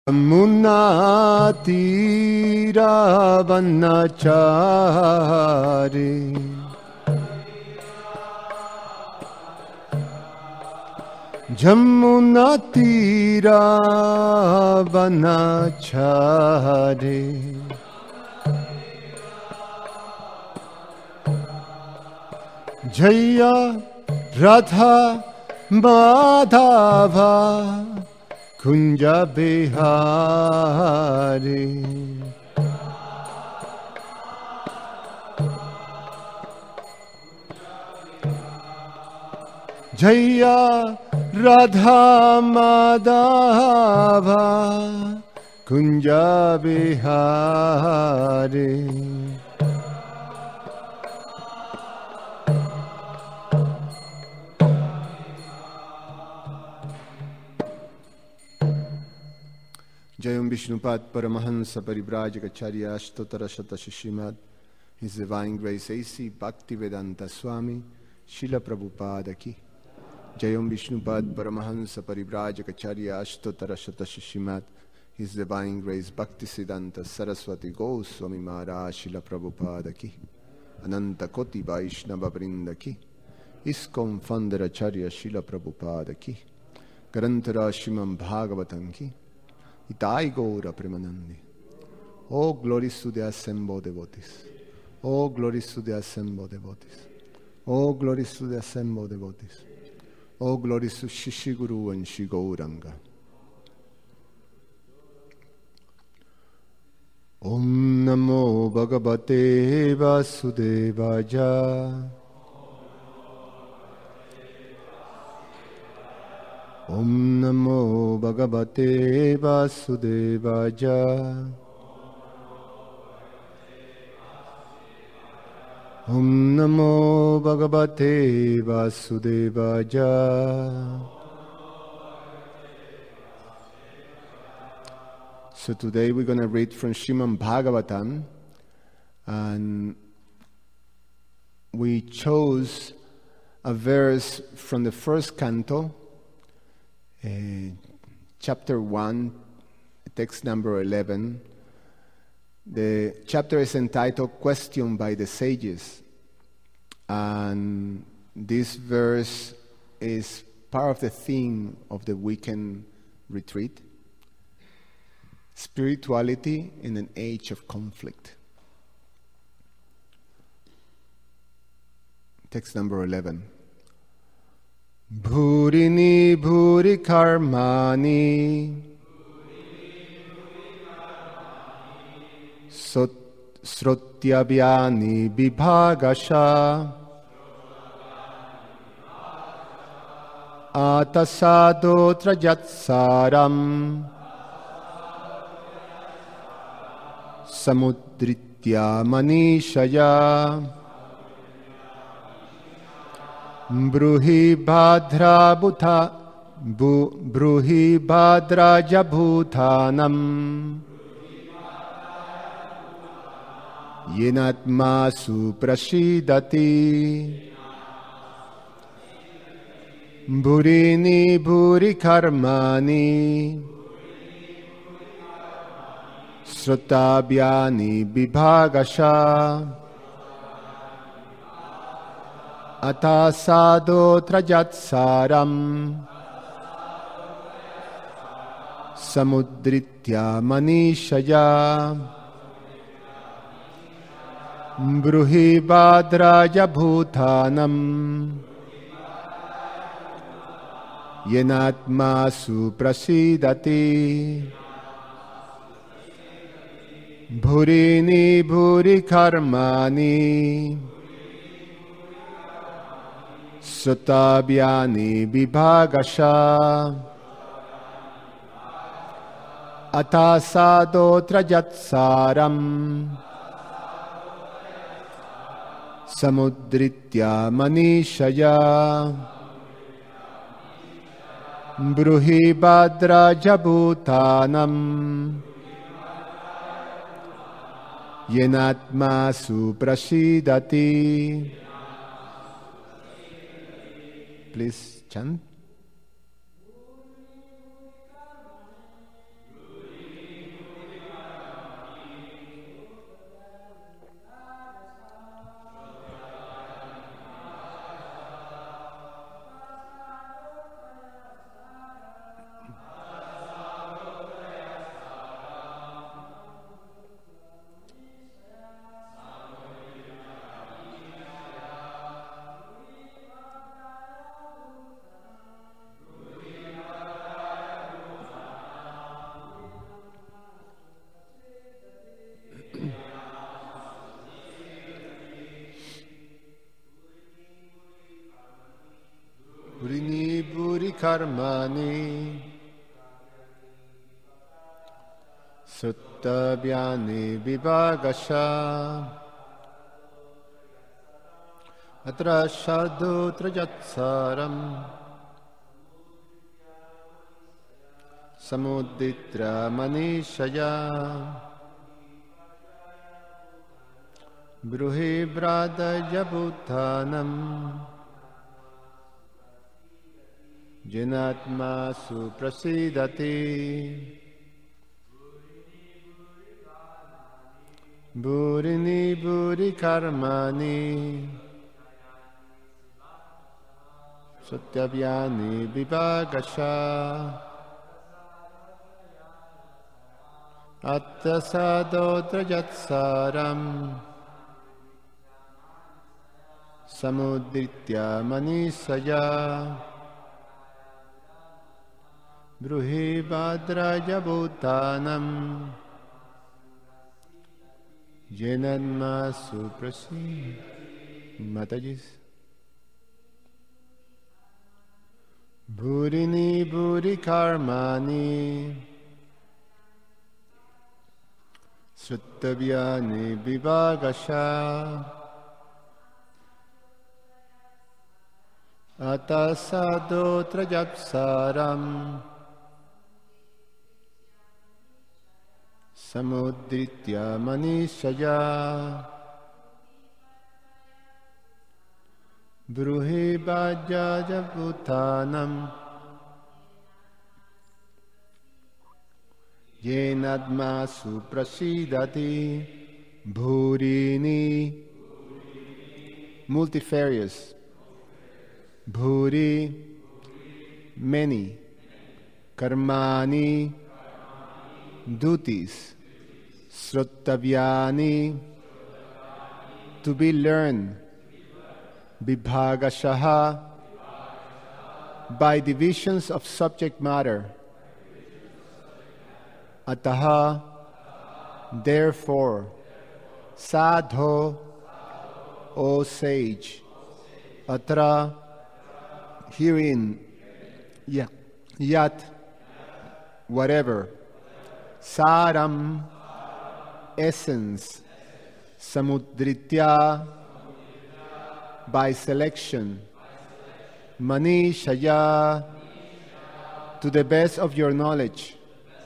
Munatiravanachari Jamunatiravanachari Jaya Radha Madhava Kunja Bihari Jaya Radha Madhava Kunja Bihari Jayam Vishnupad Paramahansa Parivrajacharya Ashtotara Shata Shishimad His Divine Grace A.C. Bhaktivedanta Swami Srila Prabhupada Ki Jayam Vishnupad Paramahansa Parivrajacharya Ashtotara Shata Shishimad His Divine Grace Bhaktisiddhanta Saraswati Goswami Maharaj Srila Prabhupada Ki Ananta Koti Vaishnava Vrinda Ki ISKCON Founder Acharya Srila Prabhupada Ki Grantara Srimad Bhagavatam Ki Itai Gaura Premanandi. Oh, glories to the assembled devotees. Oh, glories to the assembled devotees. Oh, glories to the assembled devotees. Oh, glories to Shishi Guru and Shri Gauranga. Om Namo Bhagavate Vasudevaya. Om Namo Bhagavate Vasudevaya. Om Namo Bhagavate Vasudevaya. So today we're going to read from Srimad Bhagavatam, and we chose a verse from the first canto, chapter 1, text number 11. The chapter is entitled Question by the Sages, and this verse is part of the theme of the weekend retreat, spirituality in an age of conflict. Text number 11. Bhurini bhuri karmani srotyabhyani vibhagasha atasado trajatsaram samudritya manishaya Bruhi Bhadra Bruhi Bhadra Jabhutanam Yenatmasu Prashidati Bhurini Bhuri Karmani Srotabhyani Vibhagasha Atasado trajatsaram samudritya manishaya bruhi bhadraja bhutanam yenatmasu prasidati bhurini bhuri karmani Sotabhyani vibhagasha Atasado trajatsaram Samudritya manishaya Bruhi Bhadra Jabhutanam Yenatmasu prasidati. Please chant. karmani sutta vyani vivagasha atra sadhu trajatsaram samuditra manishaya bruhi bradaya bhutanam jenatma suprasidati burini buri karmani satyavyani vivagasha attasado trajatsaram samudritya manisaya bruhi bhadraya bhutanam jenanma suprasi. Matajis. Burini buri karmani Sruttavyani vivagasha atasado trajapsaram samudritya manishaya bruhi bhajaja bhutanam yenadma suprasidati bhurini multifarious bhuri many karmani duties sruttavyani to be learned vibhagashaha by divisions of subject matter ataha therefore sadho O sage atra herein yat whatever saram essence samudritya by selection manishaya to the best of your knowledge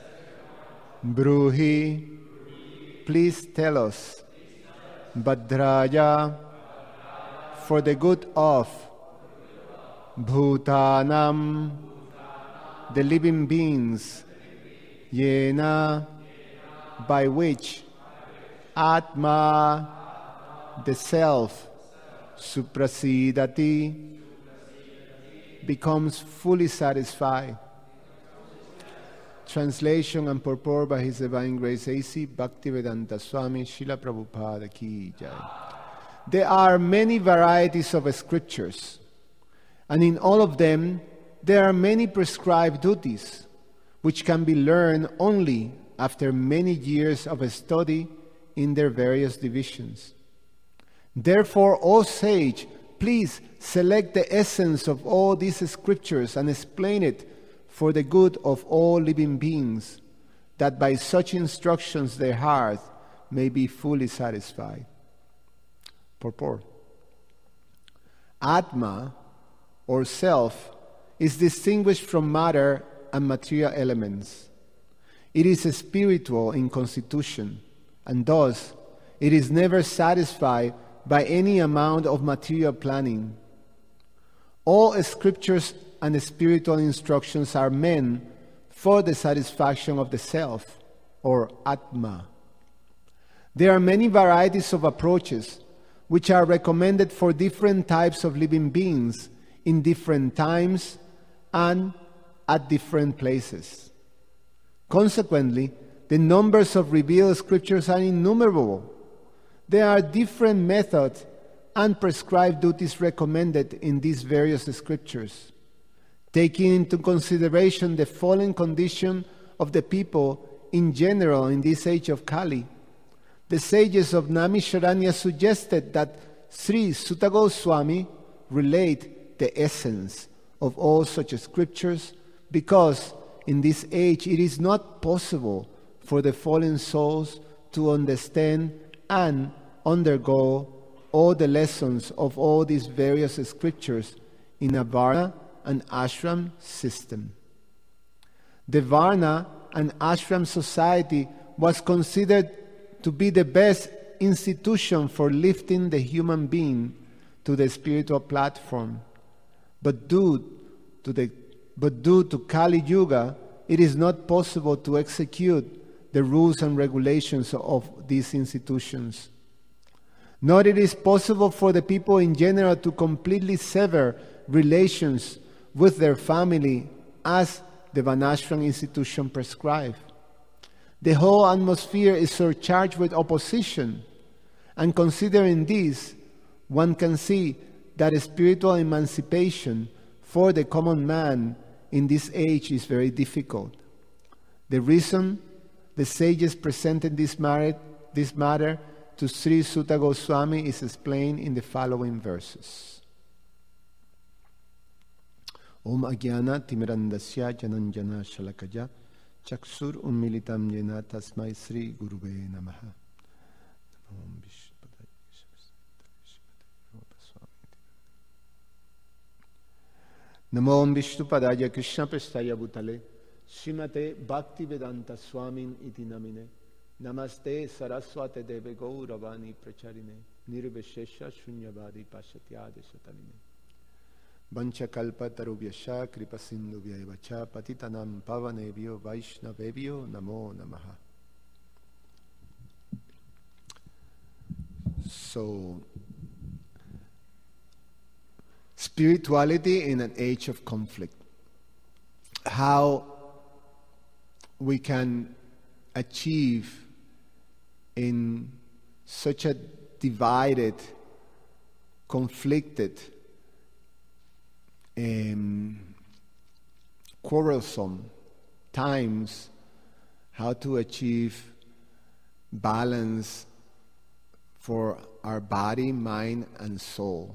bruhi please tell us bhadraya for the good of bhutanam the living beings yena by which atma the self suprasidati becomes fully satisfied. Translation and purport by His Divine Grace A.C. Bhaktivedanta Swami Srila Prabhupada Ki Jai. There are many varieties of scriptures, and in all of them there are many prescribed duties which can be learned only after many years of study in their various divisions. Therefore, O sage, please select the essence of all these scriptures and explain it for the good of all living beings, that by such instructions their heart may be fully satisfied. Purport. Atma, or self, is distinguished from matter and material elements. It is spiritual in constitution, and thus it is never satisfied by any amount of material planning. All scriptures and spiritual instructions are meant for the satisfaction of the self, or Atma. There are many varieties of approaches which are recommended for different types of living beings in different times and at different places. Consequently, the numbers of revealed scriptures are innumerable. There are different methods and prescribed duties recommended in these various scriptures, taking into consideration the fallen condition of the people in general in this age of Kali. The sages of Naimisharanya suggested that Sri Sutta Goswami relate the essence of all such scriptures, because in this age it is not possible for the fallen souls to understand and undergo all the lessons of all these various scriptures in a Varna and ashram system. The Varna and ashram society was considered to be the best institution for lifting the human being to the spiritual platform. But due to Kali Yuga, it is not possible to execute the rules and regulations of these institutions. Nor it is possible for the people in general to completely sever relations with their family as the Varnashram institution prescribes. The whole atmosphere is surcharged with opposition, and considering this, one can see that spiritual emancipation for the common man in this age is very difficult. The reason the sages presented this matter to Sri Sutta Goswami is explained in the following verses. Om Agyana Timirandasya Jananjana Shalakaya Chaksur Ummilitam Yena Tasmai Sri Guruve Namaha. Namo Vishnupadaya Krishna Prestaya Bhutale Srimate Bhaktivedanta Swamin iti namine Namaste Saraswate Deve Gauravani Pracharine Nirvishesha Shunyavadi Pashatyade Shataline Vanchakalpa Tarubhyasha Kripa Sindhubhya Vacha Patitanam Pavanebhyo Vaishnavebhyo Namo Namaha. So, spirituality in an age of conflict. How we can achieve in such a divided, conflicted, quarrelsome times, how to achieve balance for our body, mind, and soul.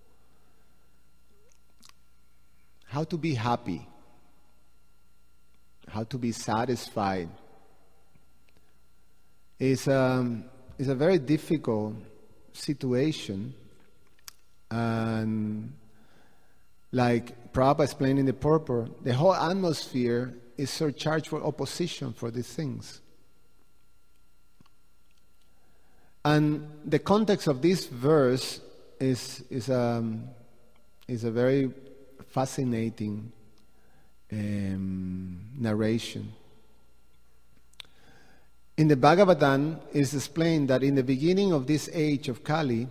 How to be happy, how to be satisfied is a very difficult situation, and like Prabhupada explained in the purport, the whole atmosphere is surcharged for opposition for these things. And the context of this verse is a very fascinating narration. In the Bhagavatam, it is explained that in the beginning of this age of Kali,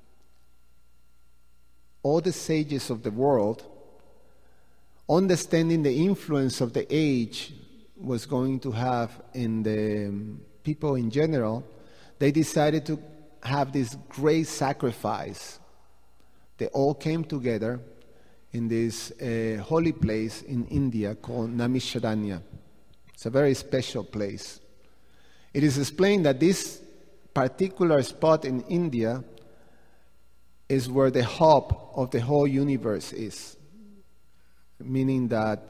all the sages of the world, understanding the influence of the age was going to have in the people in general, they decided to have this great sacrifice. They all came together in this holy place in India called Naimisharanya. It's a very special place. It is explained that this particular spot in India is where the hub of the whole universe is. Meaning that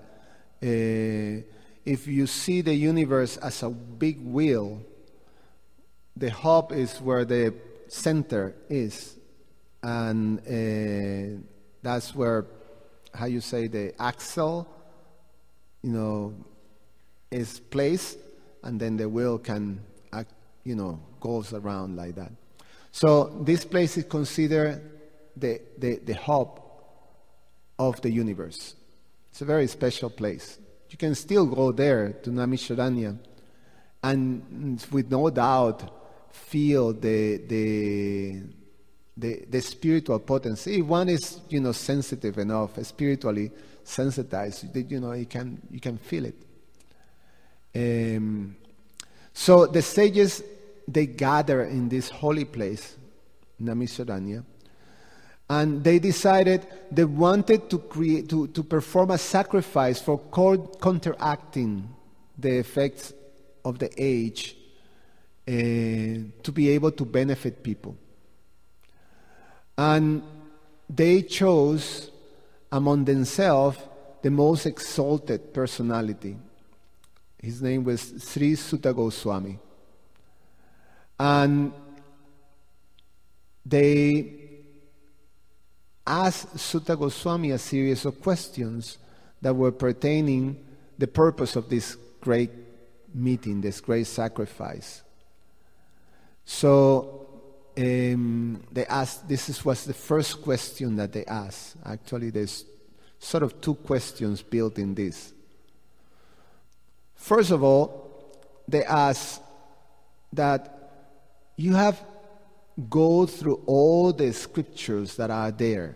if you see the universe as a big wheel, the hub is where the center is. And that's where, how you say, the axle, is placed, and then the wheel can, goes around like that. So this place is considered the hub of the universe. It's a very special place. You can still go there to Naimisharanya, and with no doubt feel the spiritual potency. If one is, sensitive enough, spiritually sensitized, you can feel it. So the sages, they gather in this holy place, Naimisharanya, and they decided they wanted to perform a sacrifice for counteracting the effects of the age, to be able to benefit people. And they chose among themselves the most exalted personality. His name was Sri Sutta Goswami. And they asked Sutta Goswami a series of questions that were pertaining the purpose of this great meeting, this great sacrifice. So they asked, was the first question that they asked. Actually, there's sort of two questions built in this. First of all, they asked that you have go through all the scriptures that are there.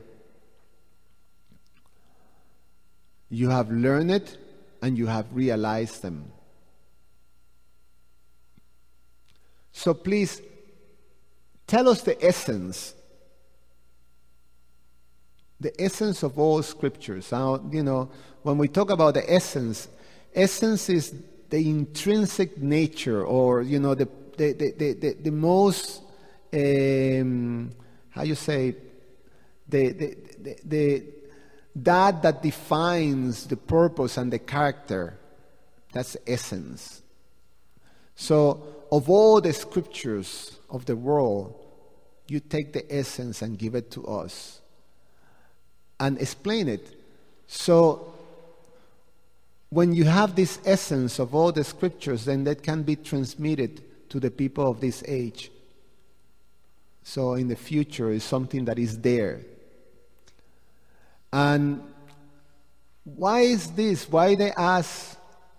You have learned it and you have realized them. So please, tell us the essence of all scriptures. Now, when we talk about the essence is the intrinsic nature, or the most how you say that defines the purpose and the character. That's essence. So, of all the scriptures of the world, you take the essence and give it to us and explain it. So, when you have this essence of all the scriptures, then that can be transmitted to the people of this age. So in the future, it's something that is there. And why is this? Why they ask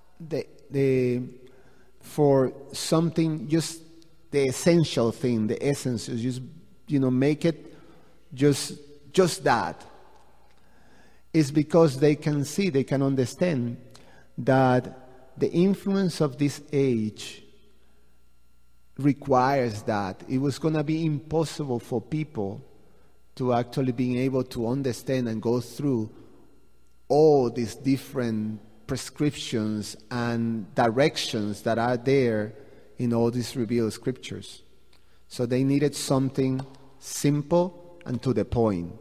for something, just the essential thing, the essence, just make it just that? Is because they can see, they can understand that the influence of this age requires that. It was going to be impossible for people to actually being able to understand and go through all these different prescriptions and directions that are there in all these revealed scriptures. So they needed something simple and to the point.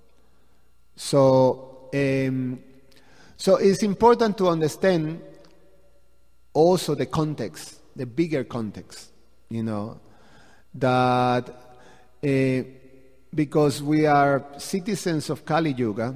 So it's important to understand also the context, the bigger context, that because we are citizens of Kali Yuga,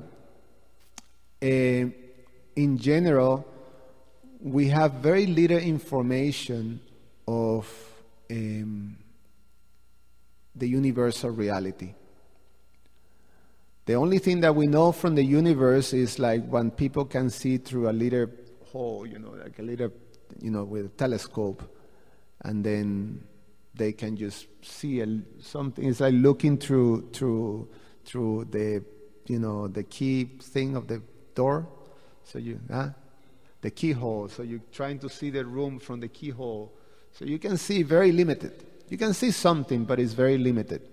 in general, we have very little information of the universal reality. The only thing that we know from the universe is like when people can see through a little hole, like a little, with a telescope, and then they can just see something. It's like looking through the, the key thing of the door. So the keyhole. So you're trying to see the room from the keyhole. So you can see very limited. You can see something, but it's very limited.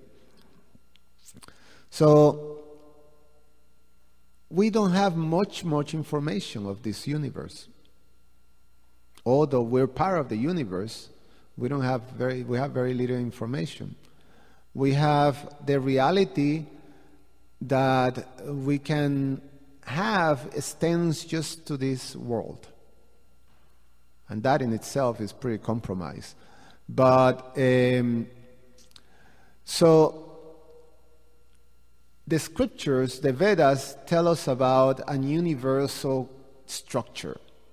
So we don't have much information of this universe. Although we're part of the universe, we have very little information. We have the reality that we can have extends just to this world. And that in itself is pretty compromised. But so the scriptures, the Vedas, tell us about a universal structure,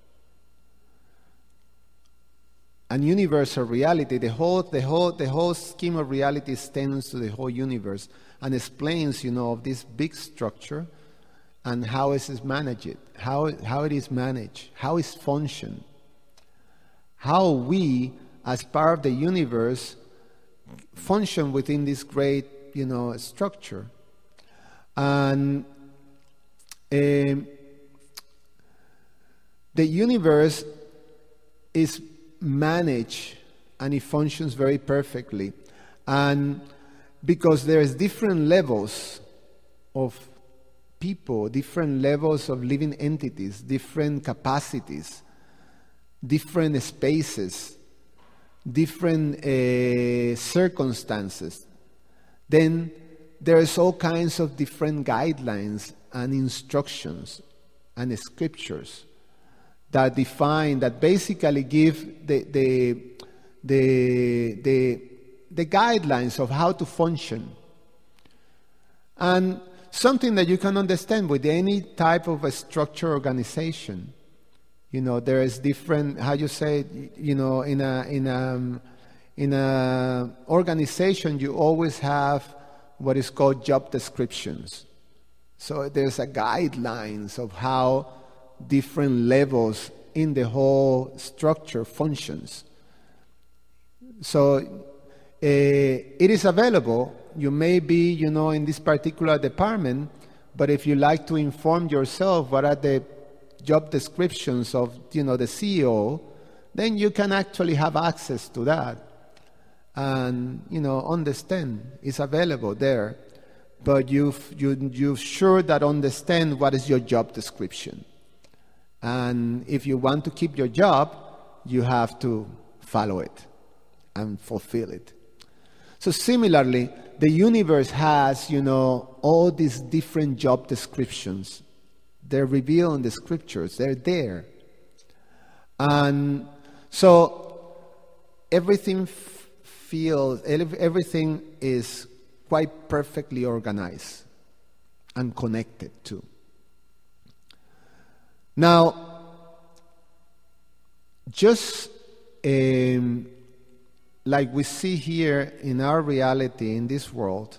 a universal reality. The whole scheme of reality extends to the whole universe and explains, of this big structure and how it is managed, how it is managed, how it's functioned, how we, as part of the universe, function within this great, structure. And the universe is managed and it functions very perfectly. And because there's different levels of people, different levels of living entities, different capacities, different spaces, different circumstances, then there's all kinds of different guidelines and instructions and scriptures that define, that basically give the guidelines of how to function. And something that you can understand with any type of a structure organization. There is different, how you say it, in a organization, you always have what is called job descriptions. So there's a guidelines of how different levels in the whole structure functions. So it is available. You may be, in this particular department, but if you like to inform yourself what are the job descriptions of, the CEO, then you can actually have access to that and, understand. It's available there. But you've sure that understand what is your job description. And if you want to keep your job, you have to follow it and fulfill it. So similarly, the universe has, all these different job descriptions. They're revealed in the scriptures. They're there. And so everything everything is quite perfectly organized and connected too. Now, just like we see here in our reality in this world,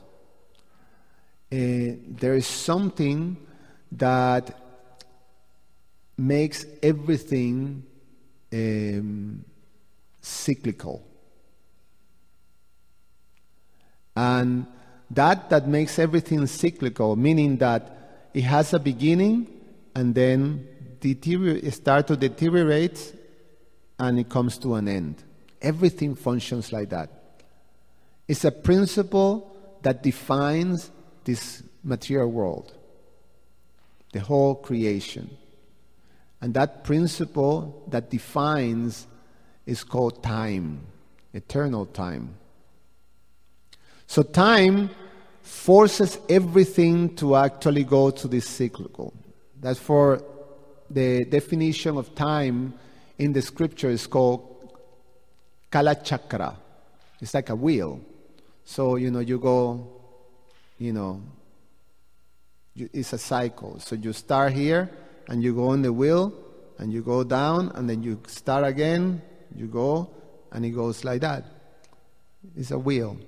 there is something that makes everything cyclical. And that makes everything cyclical, meaning that it has a beginning and then it starts to deteriorate and it comes to an end. Everything functions like that. It's a principle that defines this material world, the whole creation. And that principle that defines is called time, eternal time. So time forces everything to actually go to this cyclical. That's for the definition of time in the scripture is called Kala Chakra. It's like a wheel. So, you go, it's a cycle. So you start here and you go on the wheel and you go down and then you start again, you go, and it goes like that. It's a wheel.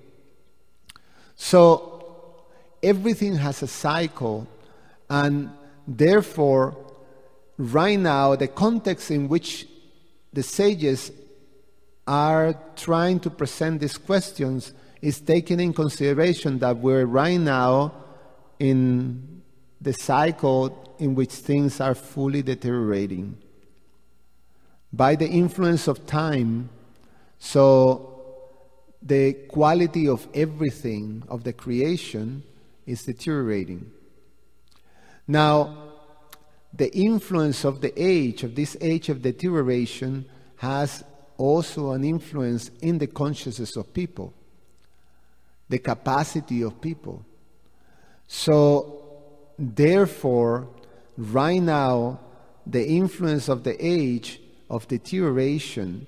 So everything has a cycle, and therefore, right now, the context in which the sages are trying to present these questions is taking in consideration that we're right now in the cycle in which things are fully deteriorating by the influence of time. So the quality of everything, of the creation, is deteriorating. Now, the influence of the age, of this age of deterioration, has also an influence in the consciousness of people, the capacity of people. So, therefore, right now, the influence of the age of deterioration,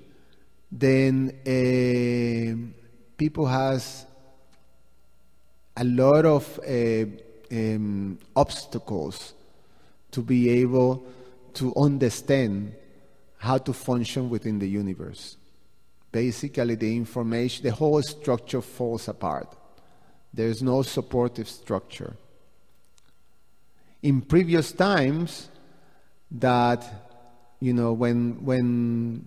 then people has a lot of obstacles to be able to understand how to function within the universe. Basically, the information, the whole structure falls apart. There is no supportive structure. In previous times, that when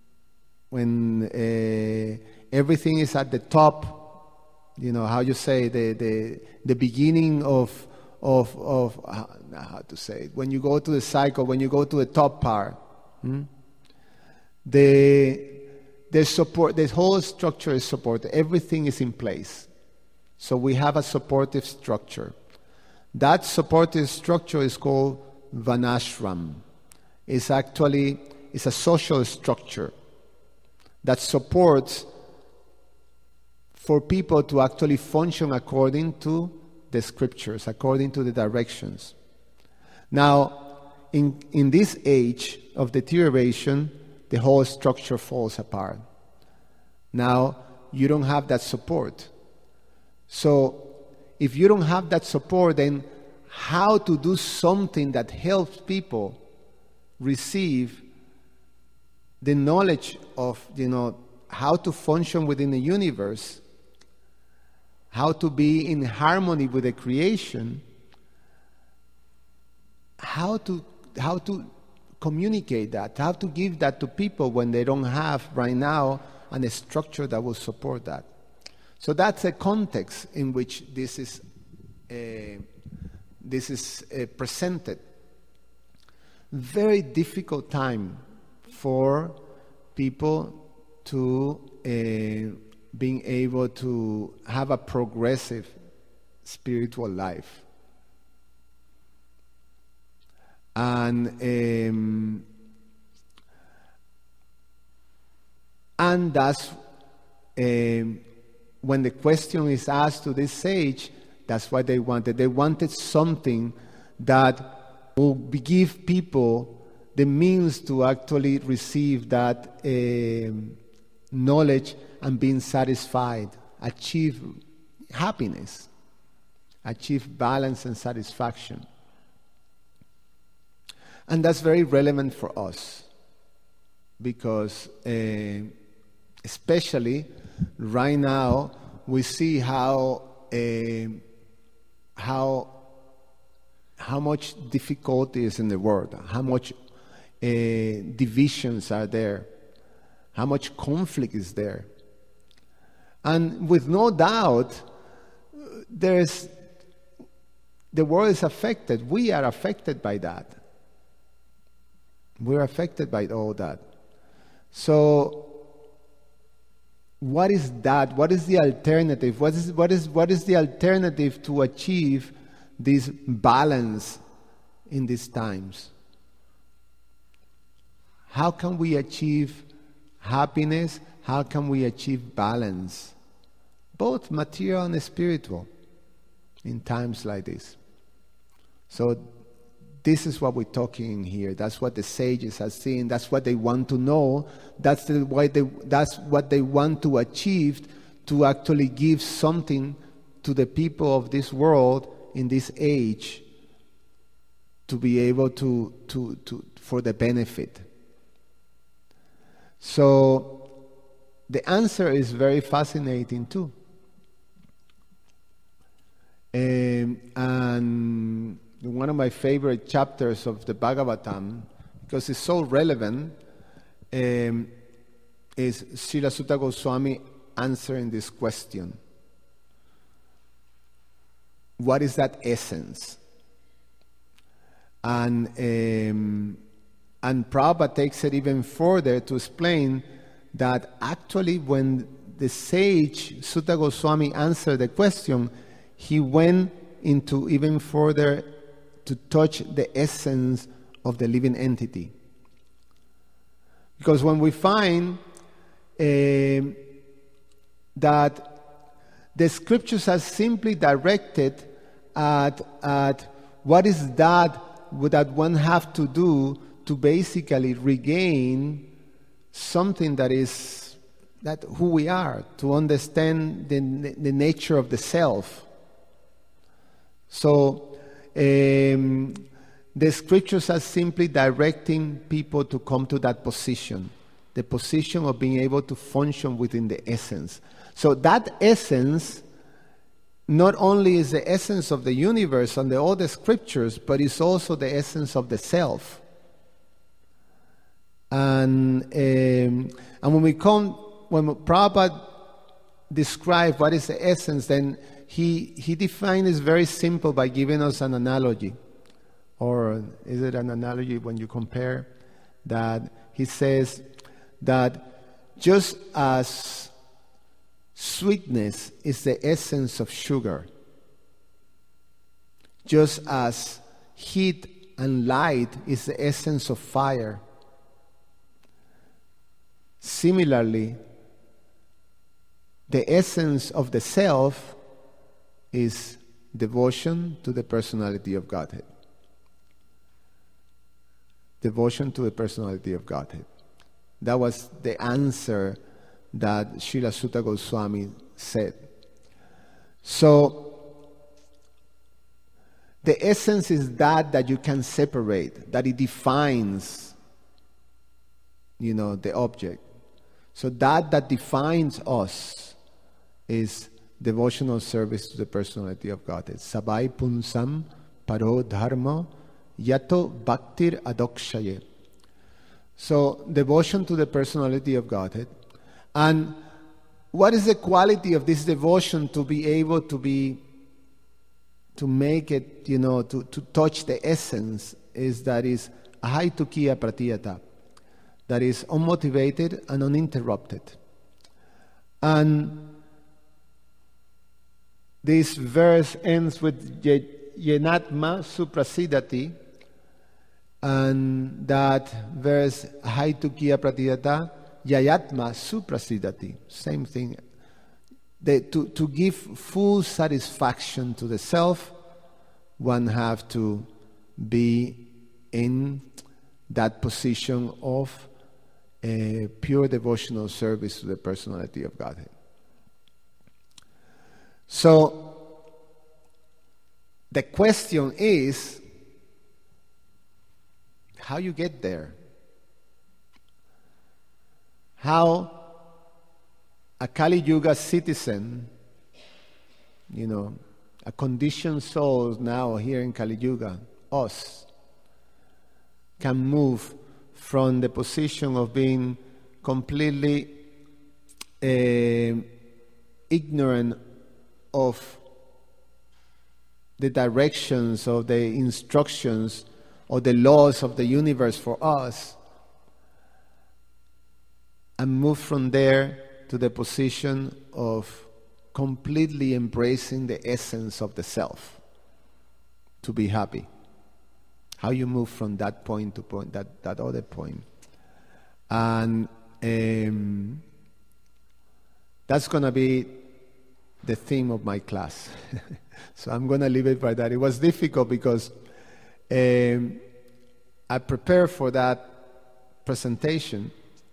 everything is at the top, how you say the beginning of how to say it, when you go to the cycle, when you go to the top part, the support, the whole structure is supported. Everything is in place. So we have a supportive structure. That supportive structure is called Vanashram. It's a social structure that supports for people to actually function according to the scriptures, according to the directions. Now, in this age of deterioration, the whole structure falls apart. Now, you don't have that support. So, if you don't have that support, then how to do something that helps people receive the knowledge of, how to function within the universe, how to be in harmony with the creation, how to communicate that, how to give that to people when they don't have right now a structure that will support that. So that's a context in which this is presented. Very difficult time for people to being able to have a progressive spiritual life. And that's when the question is asked to this sage, that's what they wanted. They wanted something that will give people the means to actually receive that knowledge and being satisfied, achieve happiness, achieve balance and satisfaction. And that's very relevant for us because especially right now we see how much difficulty is in the world, how much divisions are there, how much conflict is there. And with no doubt, the world is affected. We are affected by that. We're affected by all that. So, what is that? What is the alternative? What is the alternative to achieve this balance in these times? How can we achieve happiness? How can we achieve balance? Both material and spiritual in times like this. So this is what we're talking here. That's what the sages are seeing. That's what they want to know. That's what they want to achieve, to actually give something to the people of this world in this age, to be able to for the benefit. So the answer is very fascinating too. And one of my favorite chapters of the Bhagavatam, because it's so relevant, is Srila Sutta Goswami answering this question. What is that essence? And Prabhupada takes it even further to explain that actually when the sage Sutta Goswami answered the question, he went into even further to touch the essence of the living entity. Because when we find that the scriptures are simply directed at what is that one have to do to basically regain something that is that who we are, to understand the nature of the self. So the scriptures are simply directing people to come to that position, the position of being able to function within the essence. So that essence not only is the essence of the universe and all the scriptures, but it's also the essence of the self. And when Prabhupada describes what is the essence, then he defined it very simple by giving us an analogy. Or is it an analogy when you compare that? He says that just as sweetness is the essence of sugar, just as heat and light is the essence of fire, similarly, the essence of the self is devotion to the personality of Godhead. devotion to the personality of Godhead. That was the answer that Srila Sutta Goswami said. So, the essence is that you can separate, that it defines, the object. So that defines us is devotional service to the personality of Godhead. Sabai punsam paro dharma yato bhaktir adokshaye. So, devotion to the personality of Godhead. And what is the quality of this devotion to be able to make it, to touch the essence, is ahaitukiya pratiyata, that is unmotivated and uninterrupted. And this verse ends with yenatma suprasidati, and that verse ahaitukiya pratiyata yayatma suprasidati, same thing. To give full satisfaction to the self, one have to be in that position of a pure devotional service to the personality of Godhead. So, the question is, how you get there? How a Kali Yuga citizen, a conditioned soul now here in Kali Yuga, us, can move from the position of being completely ignorant of the directions, of the instructions, or the laws of the universe for us, and move from there to the position of completely embracing the essence of the self, to be happy. How you move from that point to that other point. And that's going to be the theme of my class. So I'm going to leave it by that. It was difficult because I prepared for that presentation.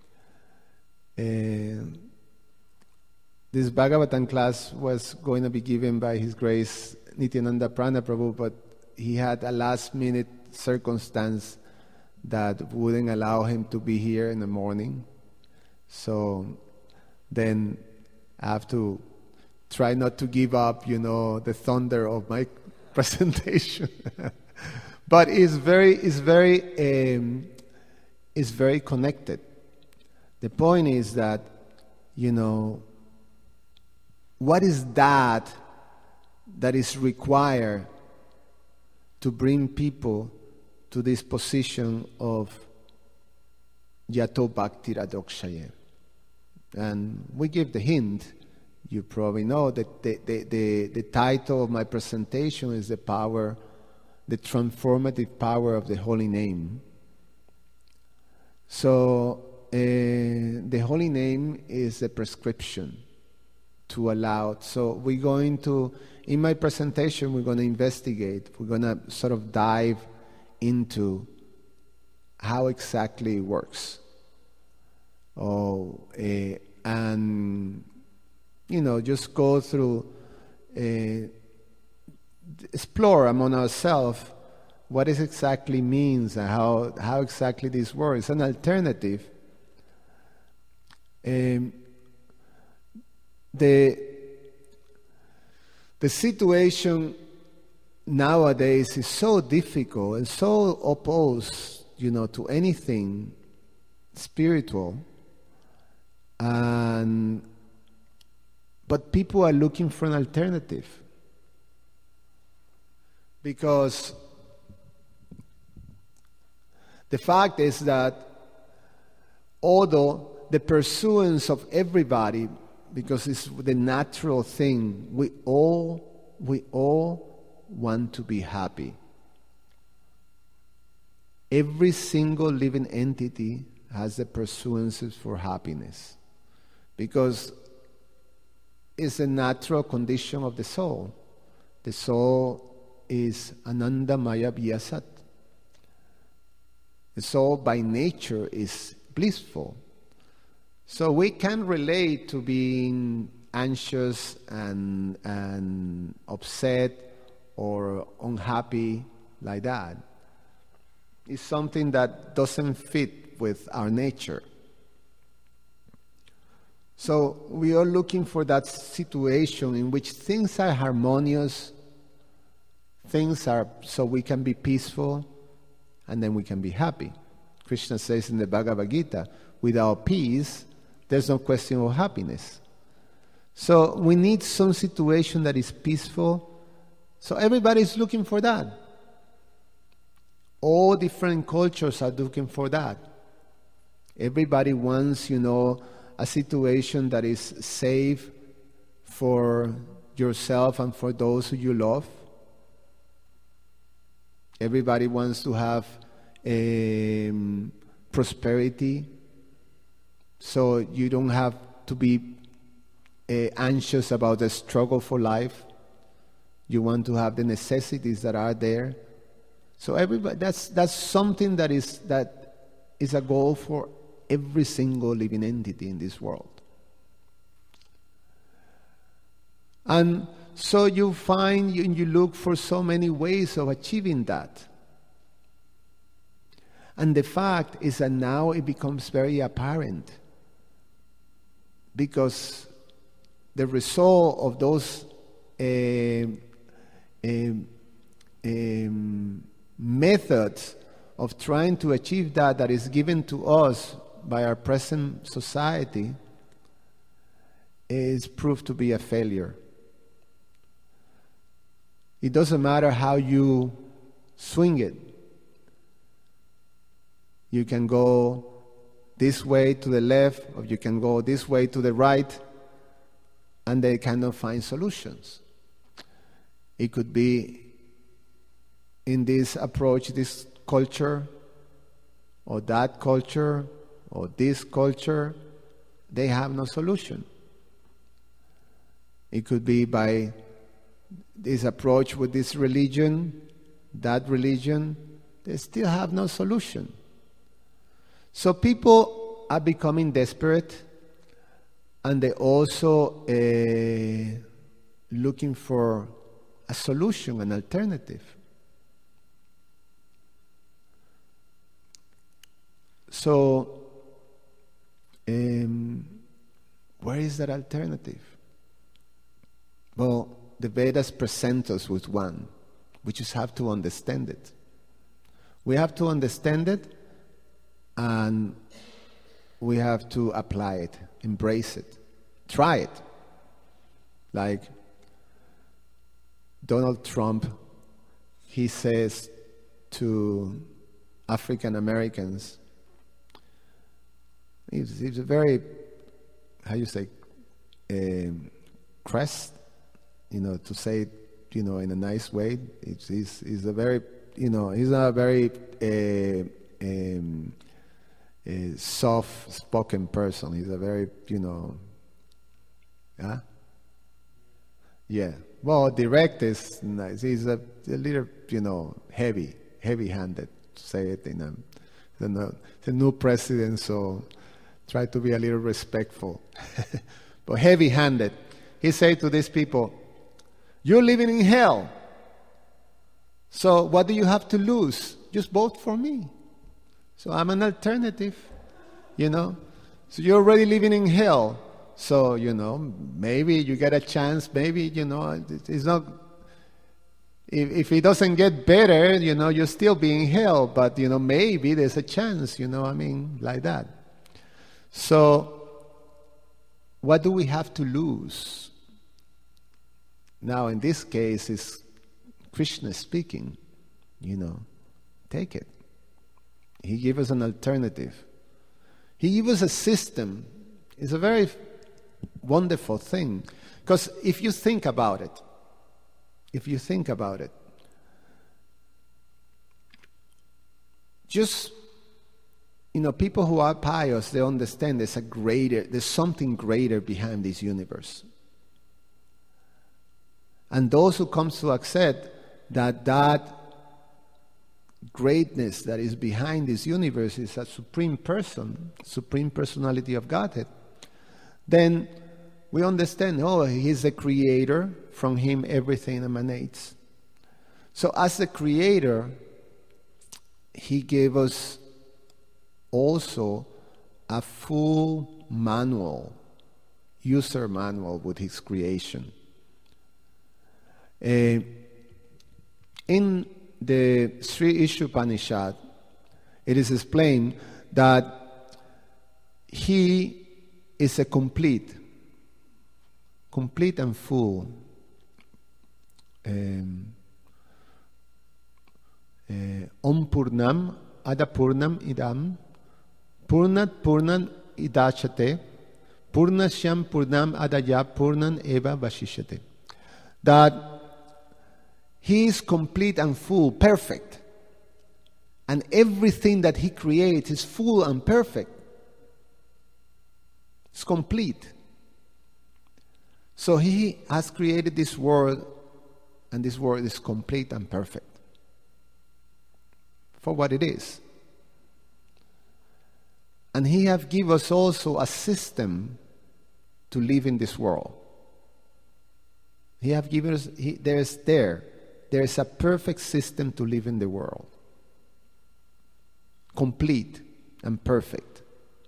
This Bhagavatam class was going to be given by His Grace Nityananda Prana Prabhu, but he had a last-minute circumstance that wouldn't allow him to be here in the morning. So then I have to try not to give up, the thunder of my presentation. But it's very connected. The point is that, what is that is required to bring people to this position of yato bhaktir adokshaye? And we give the hint. You probably know that the title of my presentation is the transformative power of the holy name. So the holy name is a prescription to allow. So we're going to, in my presentation, we're going to investigate. We're going to sort of dive into how exactly it works. And just go through, explore among ourselves what it exactly means and how exactly this works. It's an alternative. The situation nowadays is so difficult and so opposed, to anything spiritual, but people are looking for an alternative, because the fact is that although the pursuance of everybody, because it's the natural thing, we all want to be happy. Every single living entity has the pursuances for happiness, because it's a natural condition of the soul. The soul is Ananda Maya Vyasat. The soul by nature is blissful. So we can relate to being anxious and upset or unhappy like that. It's something that doesn't fit with our nature. So we are looking for that situation in which things are harmonious, things are so we can be peaceful, and then we can be happy. Krishna says in the Bhagavad Gita, without peace, there's no question of happiness. So we need some situation that is peaceful. So everybody's looking for that. All different cultures are looking for that. Everybody wants, a situation that is safe for yourself and for those who you love. Everybody wants to have prosperity, so you don't have to be anxious about the struggle for life. You want to have the necessities that are there. So everybody, that's something that is a goal for every single living entity in this world. And so you find, you look for so many ways of achieving that. And the fact is that now it becomes very apparent, because the result of those methods of trying to achieve that is given to us by our present society is proved to be a failure. It doesn't matter how you swing it. You can go this way to the left, or you can go this way to the right, and they cannot find solutions. It could be in this approach, this culture, or that culture, or this culture, they have no solution. It could be by this approach with this religion, that religion, they still have no solution. So people are becoming desperate, and they also looking for a solution, an alternative. So, where is that alternative? Well, the Vedas present us with one. We just have to understand it. We have to understand it, and we have to apply it, embrace it, try it. Like Donald Trump, he says to African Americans, he's a very, crest, to say it, in a nice way. He's a very, he's not a very soft-spoken person. He's a very, yeah. Well, direct is nice. He's a little, heavy-handed, to say it the new president, so try to be a little respectful. But heavy-handed. He said to these people, "You're living in hell. So what do you have to lose? Just vote for me. So I'm an alternative, So you're already living in hell. So, maybe you get a chance. Maybe, it's not... If it doesn't get better, you'll still be in hell. But, maybe there's a chance, like that. So, what do we have to lose? Now, in this case, it's Krishna speaking, take it. He gave us an alternative. He gave us a system. It's a very wonderful thing. Because if you think about it, just, people who are pious, they understand there's something greater behind this universe. And those who come to accept that greatness that is behind this universe is a supreme person, supreme personality of Godhead, then we understand, He's the creator, from Him everything emanates. So as the creator, He gave us also a full manual, user manual with His creation. In the Sri Ishopanishad, it is explained that He is a complete and full Om Purnam Adapurnam Idam Purnat Purnan Idachate Purnashyam Purnam Adaya Purnan Eva Vashishate. That He is complete and full, perfect. And everything that He creates is full and perfect. It's complete. So He has created this world, and this world is complete and perfect for what it is. And He has given us also a system to live in this world. He has given us, there is a perfect system to live in the world. Complete and perfect.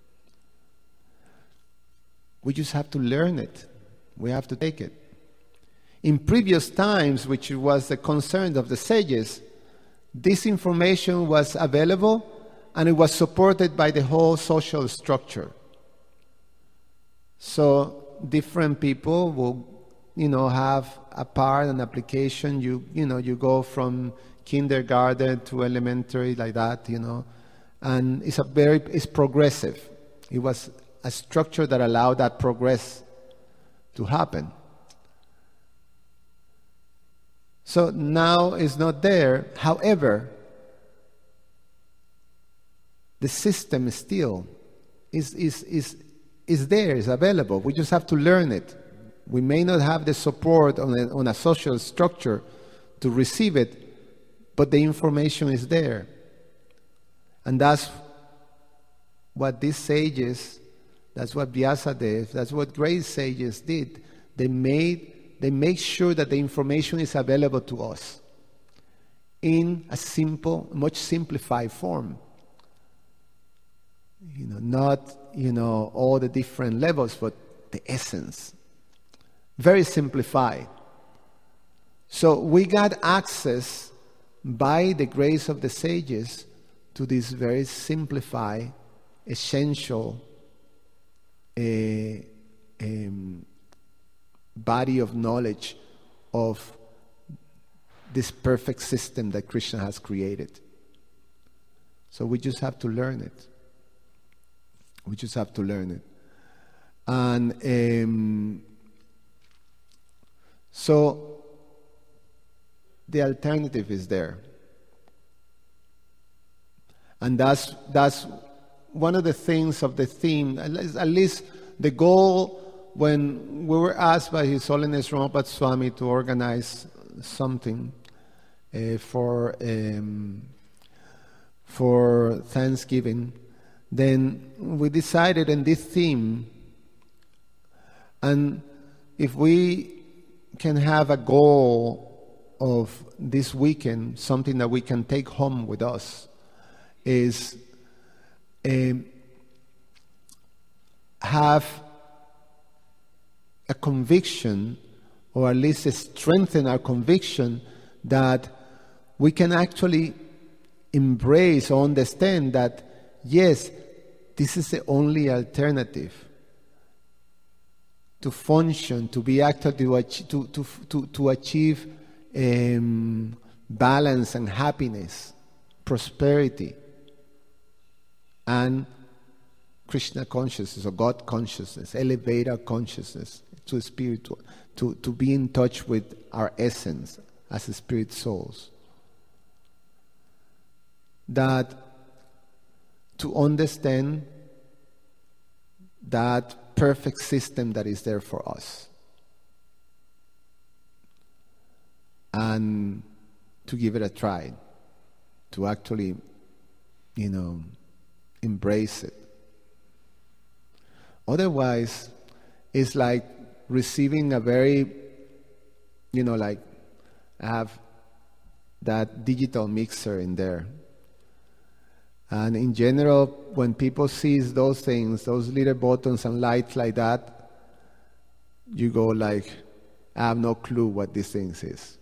We just have to learn it. We have to take it. In previous times, which was the concern of the sages, this information was available and it was supported by the whole social structure. So different people will have a part, an application. You go from kindergarten to elementary like that, and it's progressive. It was a structure that allowed that progress to happen. So now it's not there. However, the system still is there, is available. We just have to learn it. We may not have the support on a social structure to receive it, but the information is there. And that's what these sages, that's what Vyasadeva, that's what great sages did. They make sure that the information is available to us in a simple, much simplified form. Not all the different levels, but the essence. Very simplified. So we got access by the grace of the sages to this very simplified, essential body of knowledge of this perfect system that Krishna has created. So we just have to learn it. We just have to learn it. And so the alternative is there. And that's one of the things of the theme, at least the goal when we were asked by His Holiness Ramapat Swami to organize something for Thanksgiving, then we decided on this theme, and if we can have a goal of this weekend, something that we can take home with us, is have a conviction, or at least strengthen our conviction, that we can actually embrace or understand that, yes, this is the only alternative to function, to be active, to achieve balance and happiness, prosperity, and Krishna consciousness or God consciousness, elevate our consciousness to spiritual, to be in touch with our essence as spirit souls. That to understand that perfect system that is there for us, and to give it a try. to actually, embrace it. Otherwise, it's like receiving a very, like I have that digital mixer in there. And in general, when people see those things, those little buttons and lights like that, you go like, I have no clue what these things is.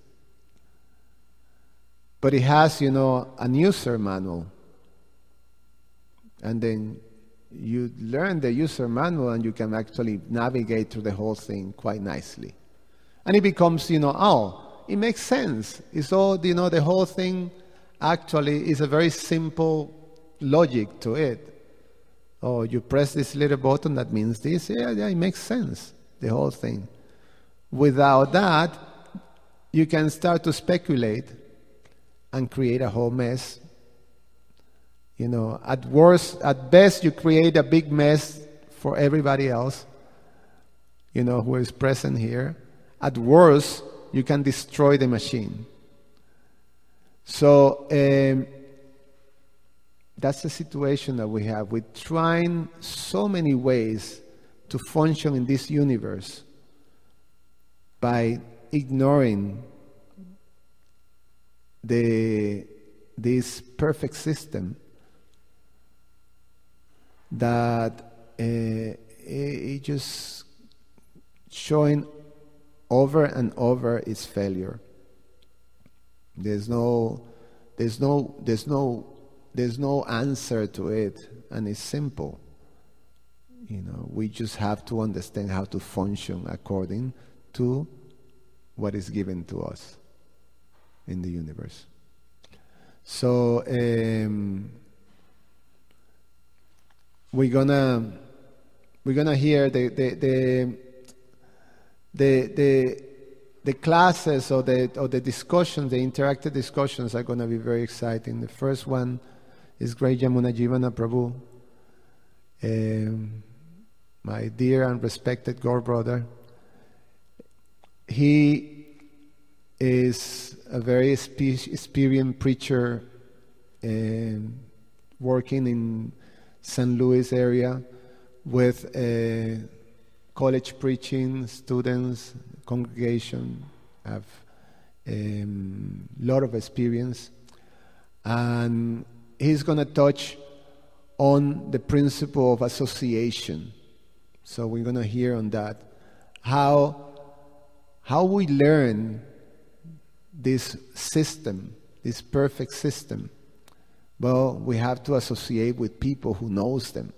But it has, a user manual. And then you learn the user manual and you can actually navigate through the whole thing quite nicely. And it becomes, it makes sense. It's all, the whole thing actually is a very simple logic to it. Oh, you press this little button, that means this. Yeah, it makes sense, the whole thing. Without that, you can start to speculate and create a whole mess. At best, you create a big mess for everybody else, who is present here. At worst, you can destroy the machine. So that's the situation that we have. We're trying so many ways to function in this universe by ignoring this perfect system that it just showing over and over its failure. There's no answer to it, and it's simple. We just have to understand how to function according to what is given to us in the universe. So we're gonna hear the classes or the discussions, the interactive discussions are gonna be very exciting. The first one is Great Yamuna Jivana Prabhu, my dear and respected God brother. He is a very experienced preacher working in St. Louis area with college preaching students, congregation, have a lot of experience. And he's going to touch on the principle of association. So we're going to hear on that. How we learn this system, this perfect system. Well, we have to associate with people who knows them.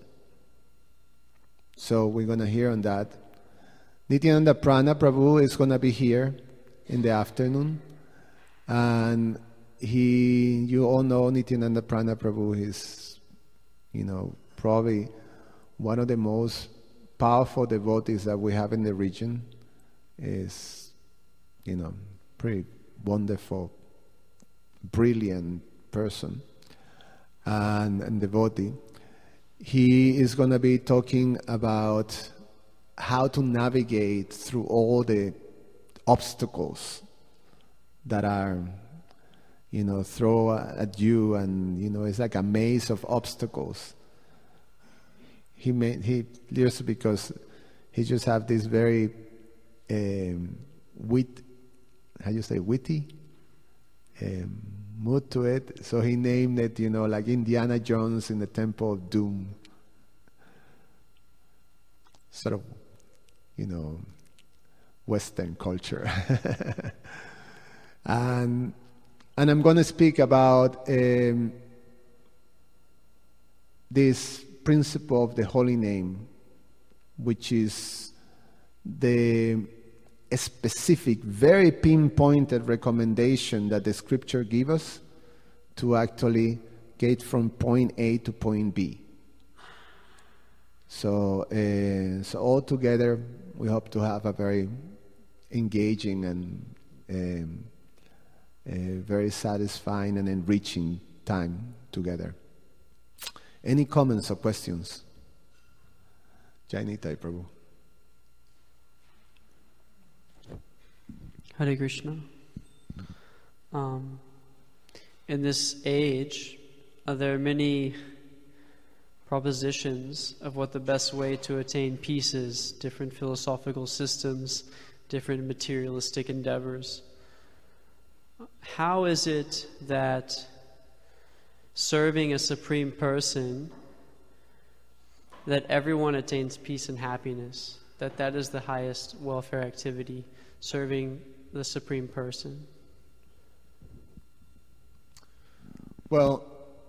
So we're going to hear on that. Nityananda Prana Prabhu is going to be here in the afternoon. And you all know Nityananda Prana Prabhu is, probably one of the most powerful devotees that we have in the region. Is, pretty wonderful, brilliant person and devotee. He is going to be talking about how to navigate through all the obstacles that are, thrown at you, and it's like a maze of obstacles. He lives because he just have this very witty mood to it. So he named it, like Indiana Jones in the Temple of Doom. Sort of, Western culture. And I'm going to speak about this principle of the holy name, which is the specific, very pinpointed recommendation that the scripture gives us to actually get from point A to point B. So all together, we hope to have a very engaging and very satisfying and enriching time together. Any comments or questions? Jai Nitai Prabhu. Hare Krishna. in this age, there are many propositions of what the best way to attain peace is, different philosophical systems, different materialistic endeavors. How is it that serving a Supreme Person, that everyone attains peace and happiness, that is the highest welfare activity, serving the Supreme Person? Well,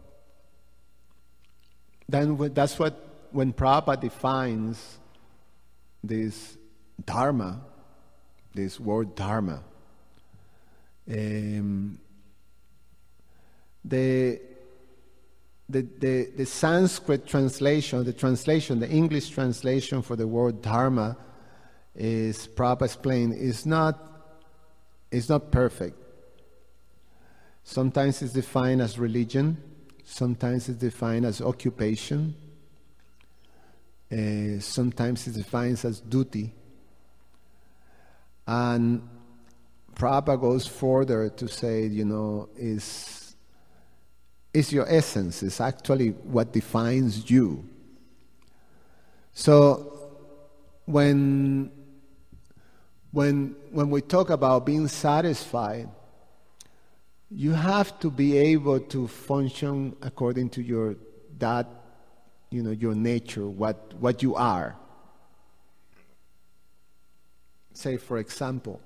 then that's what, when Prabhupada defines this dharma, this word dharma, the Sanskrit translation, the English translation for the word dharma is, Prabhupada explained, is not perfect. Sometimes it's defined as religion, sometimes it's defined as occupation, sometimes it's defined as duty. And Prabhupada goes further to say, is your essence, is actually what defines you. So when we talk about being satisfied, you have to be able to function according to your nature, what you are. Say, for example,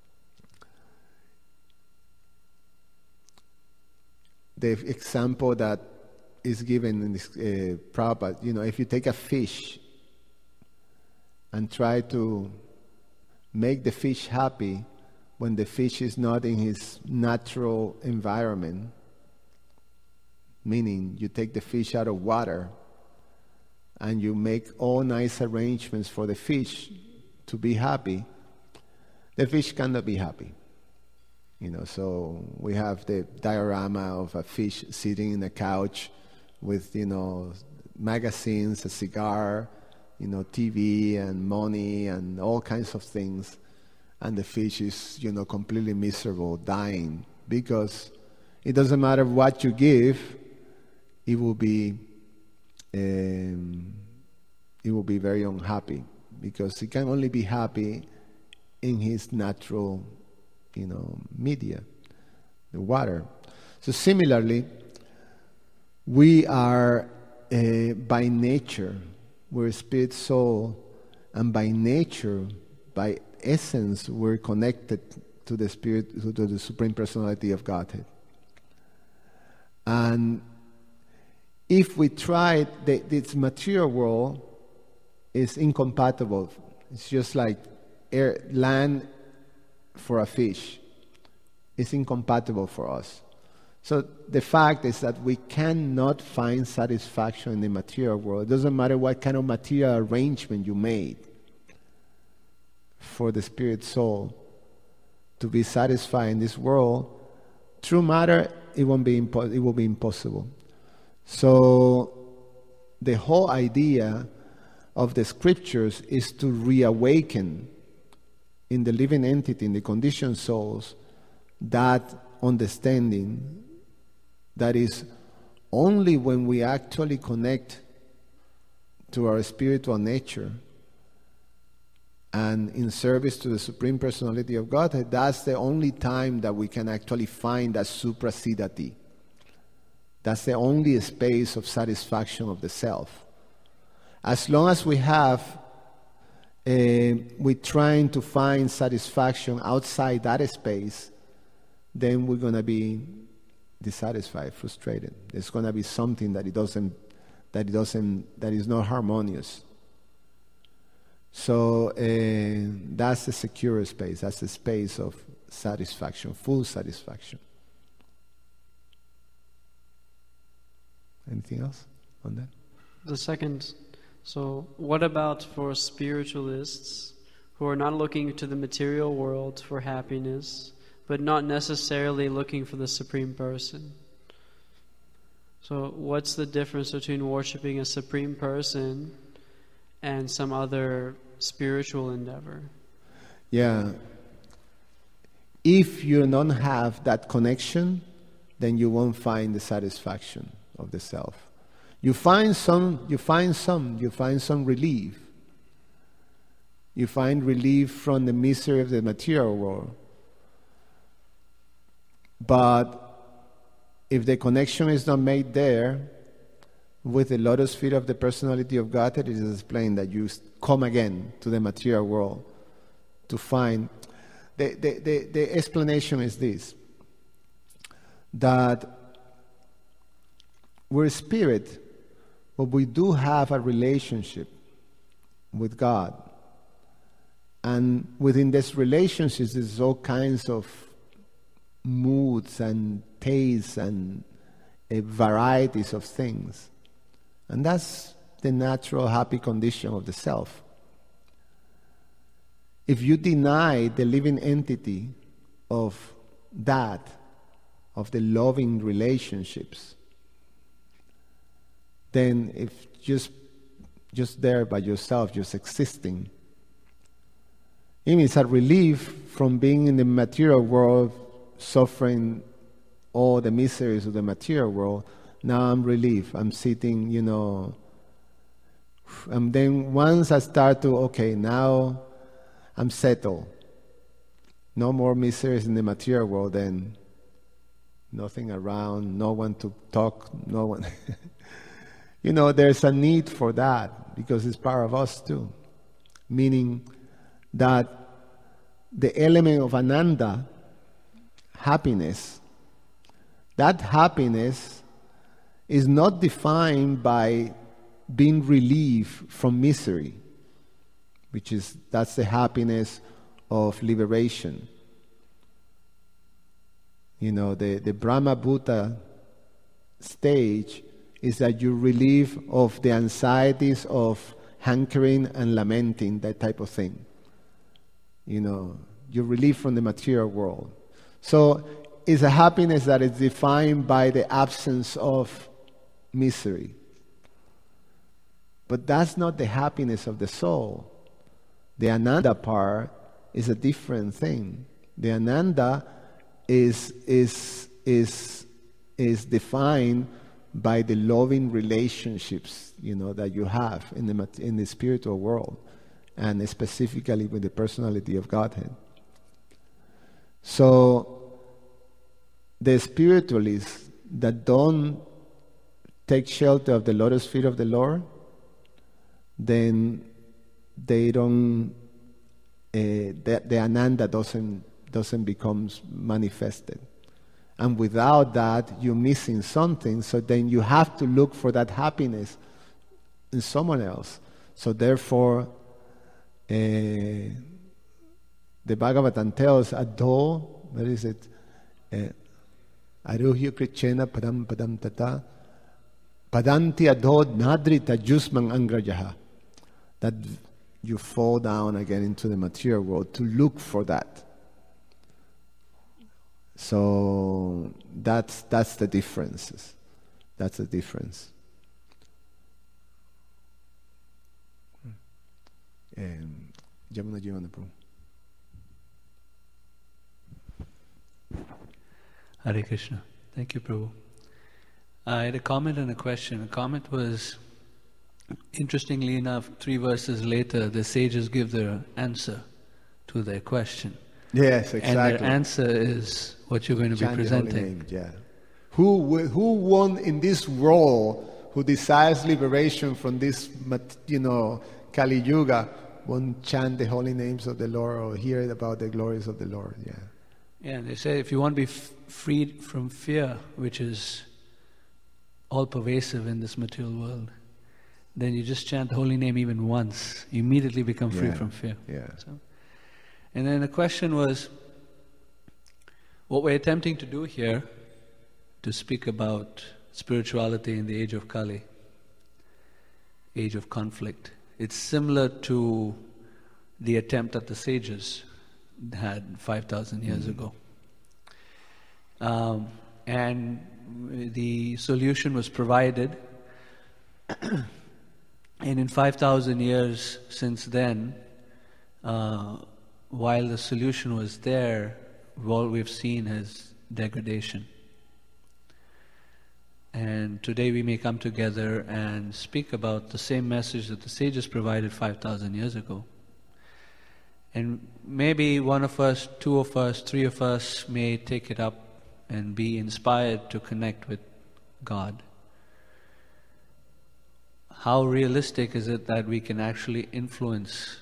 the example that is given in this Prabhupada, if you take a fish and try to make the fish happy when the fish is not in his natural environment, meaning you take the fish out of water and you make all nice arrangements for the fish to be happy, the fish cannot be happy. So we have the diorama of a fish sitting in a couch with, magazines, a cigar, TV and money and all kinds of things. And the fish is, completely miserable, dying, because it doesn't matter what you give, it will be very unhappy, because it can only be happy in his natural, media, the water. So similarly, we are by nature, we're spirit soul, and by nature, by essence, we're connected to the Spirit, to the Supreme Personality of Godhead. And if we try, this material world is incompatible. It's just like land for a fish. It's incompatible for us. So the fact is that we cannot find satisfaction in the material world. It doesn't matter what kind of material arrangement you made for the spirit soul to be satisfied in this world. Through matter, it will be impossible. So the whole idea of the scriptures is to reawaken in the living entity, in the conditioned souls, that understanding that is only when we actually connect to our spiritual nature and in service to the Supreme Personality of Godhead, that's the only time that we can actually find that suprasidati. That's the only space of satisfaction of the self. As long as we're trying to find satisfaction outside that space, then we're going to be dissatisfied, frustrated. There's going to be something that is not harmonious. So that's the secure space. That's the space of satisfaction, full satisfaction. Anything else on that? The second, so what about for spiritualists who are not looking to the material world for happiness, but not necessarily looking for the Supreme Person? So what's the difference between worshiping a Supreme Person and some other spiritual endeavor? Yeah. If you don't have that connection then you won't find the satisfaction of the self. You find some relief. You find relief from the misery of the material world. But if the connection is not made there, with the lotus feet of the personality of Godhead, it is explained that you come again to the material world to find. The explanation is this, that we're spirit, but we do have a relationship with God. And within this relationship, there's all kinds of moods and tastes and varieties of things. And that's the natural happy condition of the self. If you deny the living entity of that, of the loving relationships, then if just there by yourself, just existing, it means a relief from being in the material world, suffering all the miseries of the material world. Now I'm relieved. I'm sitting, and then once I start to, okay, now I'm settled. No more miseries in the material world, then nothing around, no one to talk, no one. There's a need for that because it's part of us too. Meaning that the element of Ananda, happiness, that happiness is not defined by being relieved from misery, that's the happiness of liberation. The Brahma Bhuta stage is that you relieve of the anxieties of hankering and lamenting, that type of thing. You're relieved from the material world. So it's a happiness that is defined by the absence of misery. But that's not the happiness of the soul. The Ananda part is a different thing. The Ananda is defined by the loving relationships, that you have in the spiritual world, and specifically with the personality of Godhead. So the spiritualists that don't take shelter of the lotus feet of the Lord, then they don't. The Ananda doesn't become manifested, and without that, you're missing something. So then you have to look for that happiness in someone else. So therefore, the Bhagavatam tells Adho, what is it? Aruhya Krichena Padam Padam Tata Padanti Adho Nadrita Jusman Angrajaha. That you fall down again into the material world to look for that. So that's the difference. That's the difference. Jamuna Jivana Prabhu. Hare Krishna. Thank you, Prabhu. I had a comment and a question. A comment was, interestingly enough, 3 verses later, the sages give their answer to their question. Yes, exactly. And their answer is what you're going to be presenting. Yeah. Who won in this world, who desires liberation from this, Kali Yuga, won't chant the holy names of the Lord or hear about the glories of the Lord. Yeah. Yeah, and they say if you want to be freed from fear, which is all pervasive in this material world, then you just chant the holy name even once. You immediately become free from fear. Yeah. So, and then the question was, what we're attempting to do here, to speak about spirituality in the age of Kali, age of conflict, it's similar to the attempt that the sages had 5,000 years ago. And the solution was provided. And in 5,000 years since then, while the solution was there, all we've seen is degradation. And today we may come together and speak about the same message that the sages provided 5,000 years ago. And maybe one of us, two of us, three of us may take it up and be inspired to connect with God. How realistic is it that we can actually influence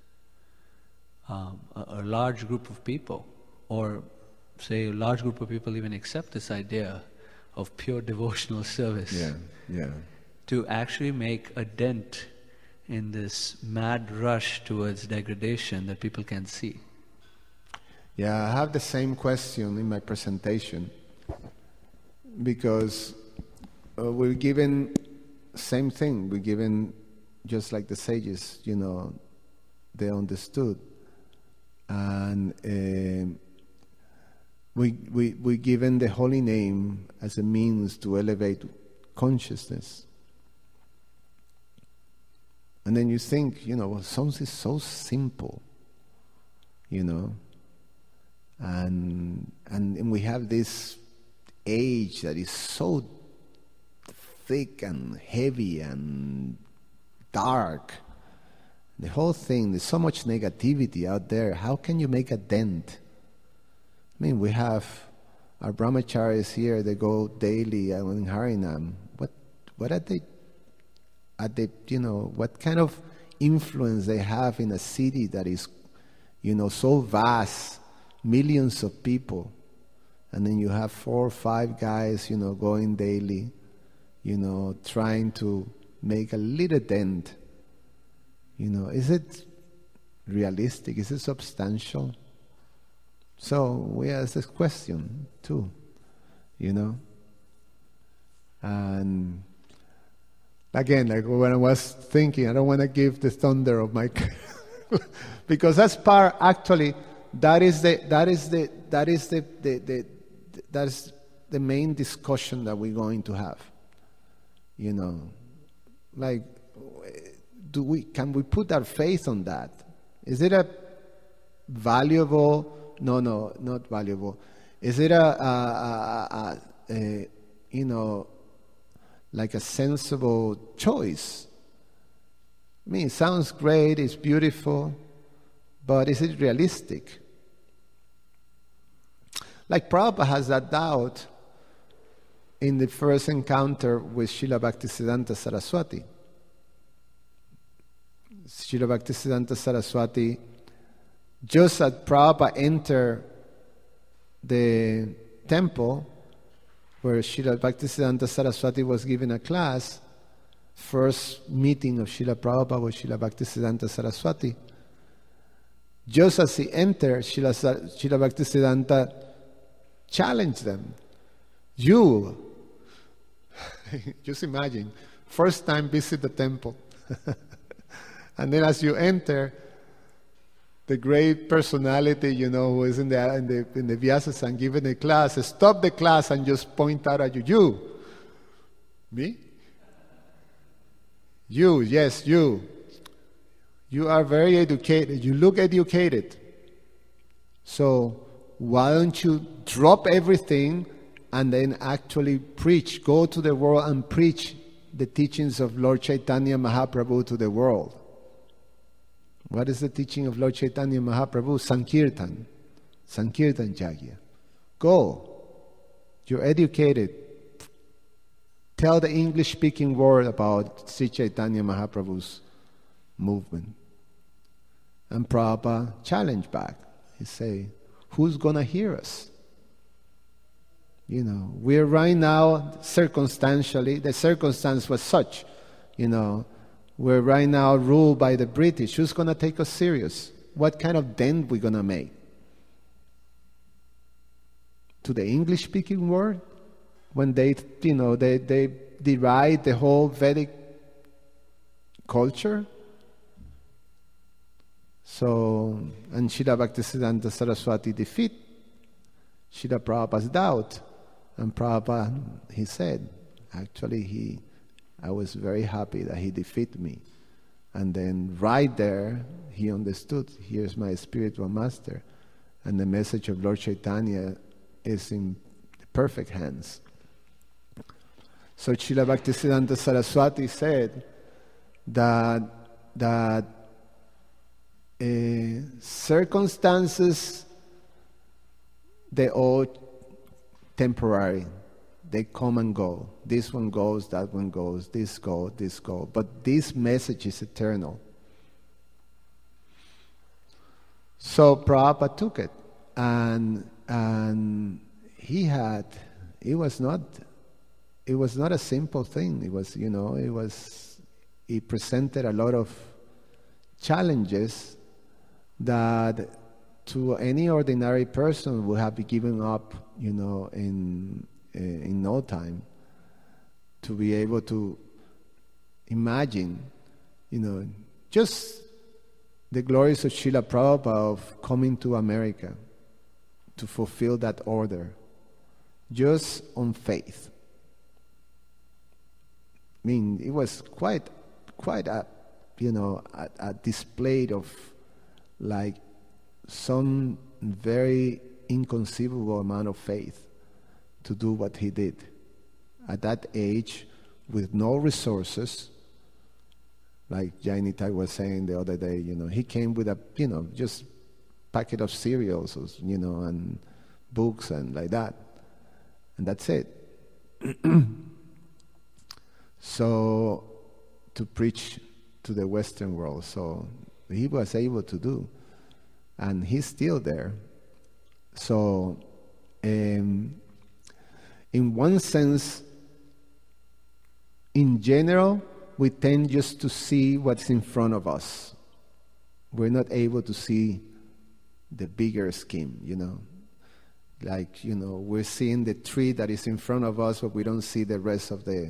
a large group of people, or say a large group of people even accept this idea of pure devotional service, to actually make a dent in this mad rush towards degradation that people can see? Yeah, I have the same question in my presentation, because we're given same thing. We're given just like the sages, they understood, and we're given the holy name as a means to elevate consciousness. And then you think, songs is so simple, and we have this age that is so thick and heavy and dark. The whole thing, there's so much negativity out there. How can you make a dent? I mean, we have our brahmacharis here, they go daily in Harinam. What are they, what kind of influence they have in a city that is, so vast, millions of people, and then you have 4 or 5 guys, going daily, trying to make a little dent. Is it realistic? Is it substantial? So we ask this question too, and again, like when I was thinking, I don't want to give the thunder of my, because that's part. Actually, that is the main discussion that we're going to have. Like, can we put our faith on that? Is it a valuable? No, not valuable. Is it like a sensible choice? I mean, it sounds great, it's beautiful, but is it realistic? Like Prabhupada has that doubt in the first encounter with Srila Bhaktisiddhanta Saraswati. Srila Bhaktisiddhanta Saraswati, just as Prabhupada entered the temple where Srila Bhaktisiddhanta Saraswati was giving a class, first meeting of Srila Prabhupada with Srila Bhaktisiddhanta Saraswati, just as he entered, Srila Bhaktisiddhanta challenged them. You, just imagine, first time visit the temple. And then as you enter, the great personality, who is in the Vyasasana giving a class, stop the class and just point out at you. You. Me? You, yes, you. You are very educated. You look educated. So why don't you drop everything and then actually preach, go to the world and preach the teachings of Lord Chaitanya Mahaprabhu to the world? What is the teaching of Lord Chaitanya Mahaprabhu? Sankirtan Yagya. Go. You're educated. Tell the English-speaking world about Sri Chaitanya Mahaprabhu's movement. And Prabhupada challenged back. He say, who's going to hear us? We're right now, circumstantially, the circumstance was such, we're right now ruled by the British. Who's going to take us serious? What kind of dent we going to make? To the English-speaking world? When they deride the whole Vedic culture? So, and Srila Bhaktisiddhanta Saraswati defeat Srila Prabhupada's doubt. And Prabhupada, he said, actually I was very happy that he defeated me. And then right there, he understood, here's my spiritual master. And the message of Lord Chaitanya is in the perfect hands. So Srila Bhaktisiddhanta Saraswati said that circumstances, they all temporary. They come and go. This one goes, that one goes, this go. But this message is eternal. So Prabhupada took it, and it was not a simple thing. He presented a lot of challenges that to any ordinary person would have been given up, in no time, to be able to imagine, just the glories of Srila Prabhupada of coming to America to fulfill that order, just on faith. I mean, it was quite a display of like some very inconceivable amount of faith to do what he did at that age with no resources. Like Jainita was saying the other day, he came with a, just packet of cereals, and books and like that. And that's it. So, to preach to the Western world. So, he was able to do. And he's still there. So, in one sense, in general, we tend just to see what's in front of us. We're not able to see the bigger scheme, Like, we're seeing the tree that is in front of us, but we don't see the rest of the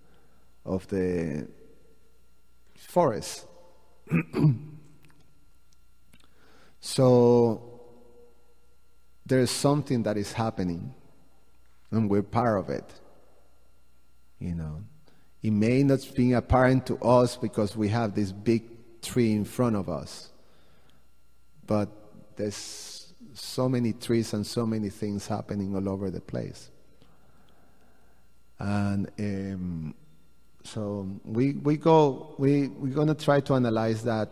forest. So, there's something that is happening, and we're part of it, It may not be apparent to us because we have this big tree in front of us. But there's so many trees and so many things happening all over the place. And so we're going to try to analyze that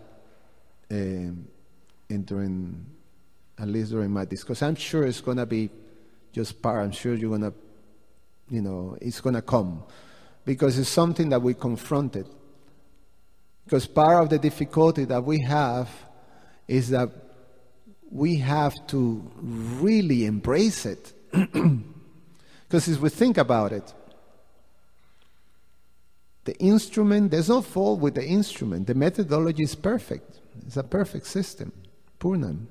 during my discussion. I'm sure it's going to be just part. I'm sure you're going to, it's going to come. Because it's something that we confronted. Because part of the difficulty that we have is that we have to really embrace it. Because if we think about it, the instrument, there's no fault with the instrument. The methodology is perfect. It's a perfect system, Purnam.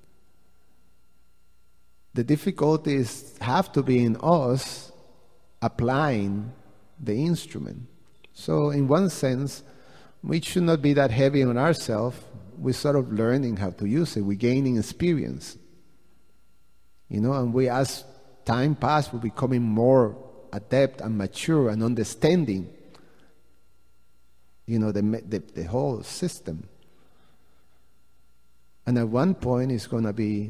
The difficulties have to be in us applying the instrument. So in one sense, we should not be that heavy on ourselves. We're sort of learning how to use it. We're gaining experience. And we, as time passes, we're becoming more adept and mature and understanding, the whole system. And at one point, it's going to be,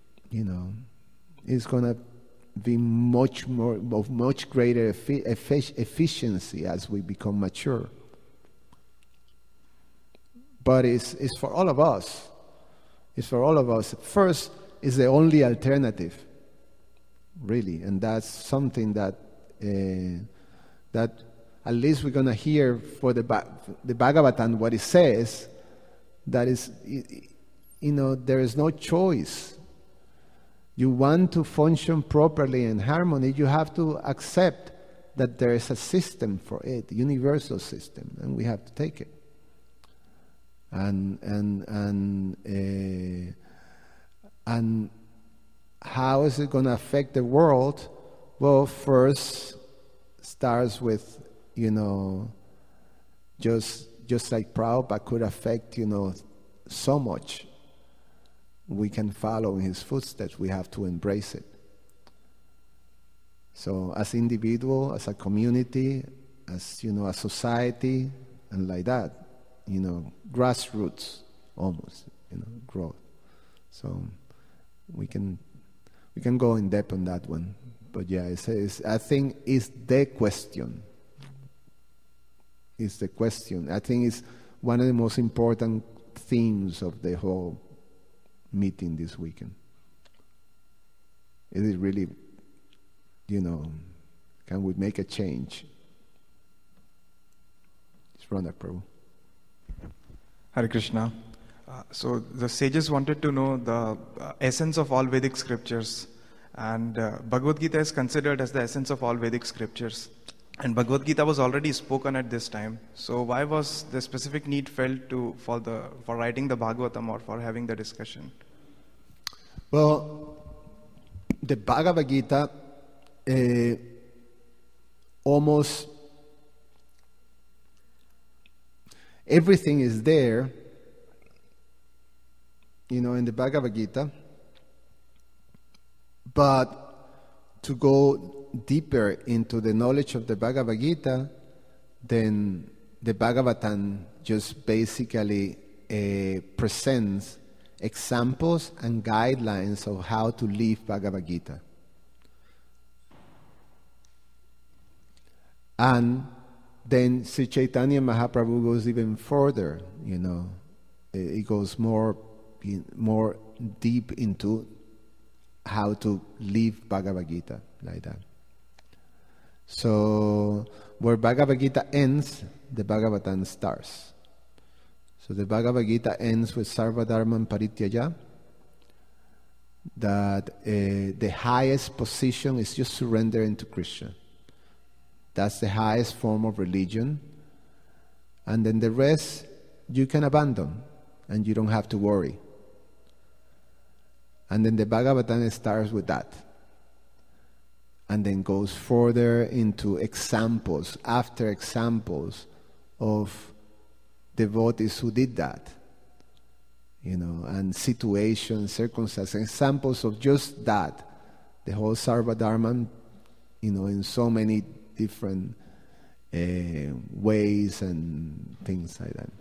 it's going to be much more of much greater efficiency as we become mature. But it's for all of us. It's for all of us. First is the only alternative, really, and that's something that at least we're going to hear for the Bhagavatam what it says. That is, there is no choice. You want to function properly in harmony, you have to accept that there is a system for it, a universal system, and we have to take it. And how is it going to affect the world? Well, first starts with, just like Prabhupada could affect, so much. We can follow in his footsteps. We have to embrace it. So as individual, as a community, as a society, and like that, grassroots almost, growth. So we can go in depth on that one. But yeah, I think it's the question. is the question. I think it's one of the most important themes of the whole meeting this weekend. Is it really, can we make a change? It's Ronak Prabhu. Hare Krishna. So the sages wanted to know the essence of all Vedic scriptures, and Bhagavad Gita is considered as the essence of all Vedic scriptures. And Bhagavad Gita was already spoken at this time. So why was the specific need felt for writing the Bhagavatam or for having the discussion? Well, the Bhagavad Gita almost everything is there, in the Bhagavad Gita. But to go deeper into the knowledge of the Bhagavad Gita, then the Bhagavatam just basically presents examples and guidelines of how to live Bhagavad Gita. And then Sri Chaitanya Mahaprabhu goes even further, It goes more deep into how to live Bhagavad Gita, like that. So, where Bhagavad Gita ends, the Bhagavatam starts. So the Bhagavad Gita ends with Sarva Dharman Parityaja, that the highest position is just surrendering to Krishna. That's the highest form of religion. And then the rest you can abandon, and you don't have to worry. And then the Bhagavatam starts with that. And then goes further into examples, after examples of devotees who did that. And situations, circumstances, examples of just that. The whole Sarva Dharma, in so many different ways and things like that.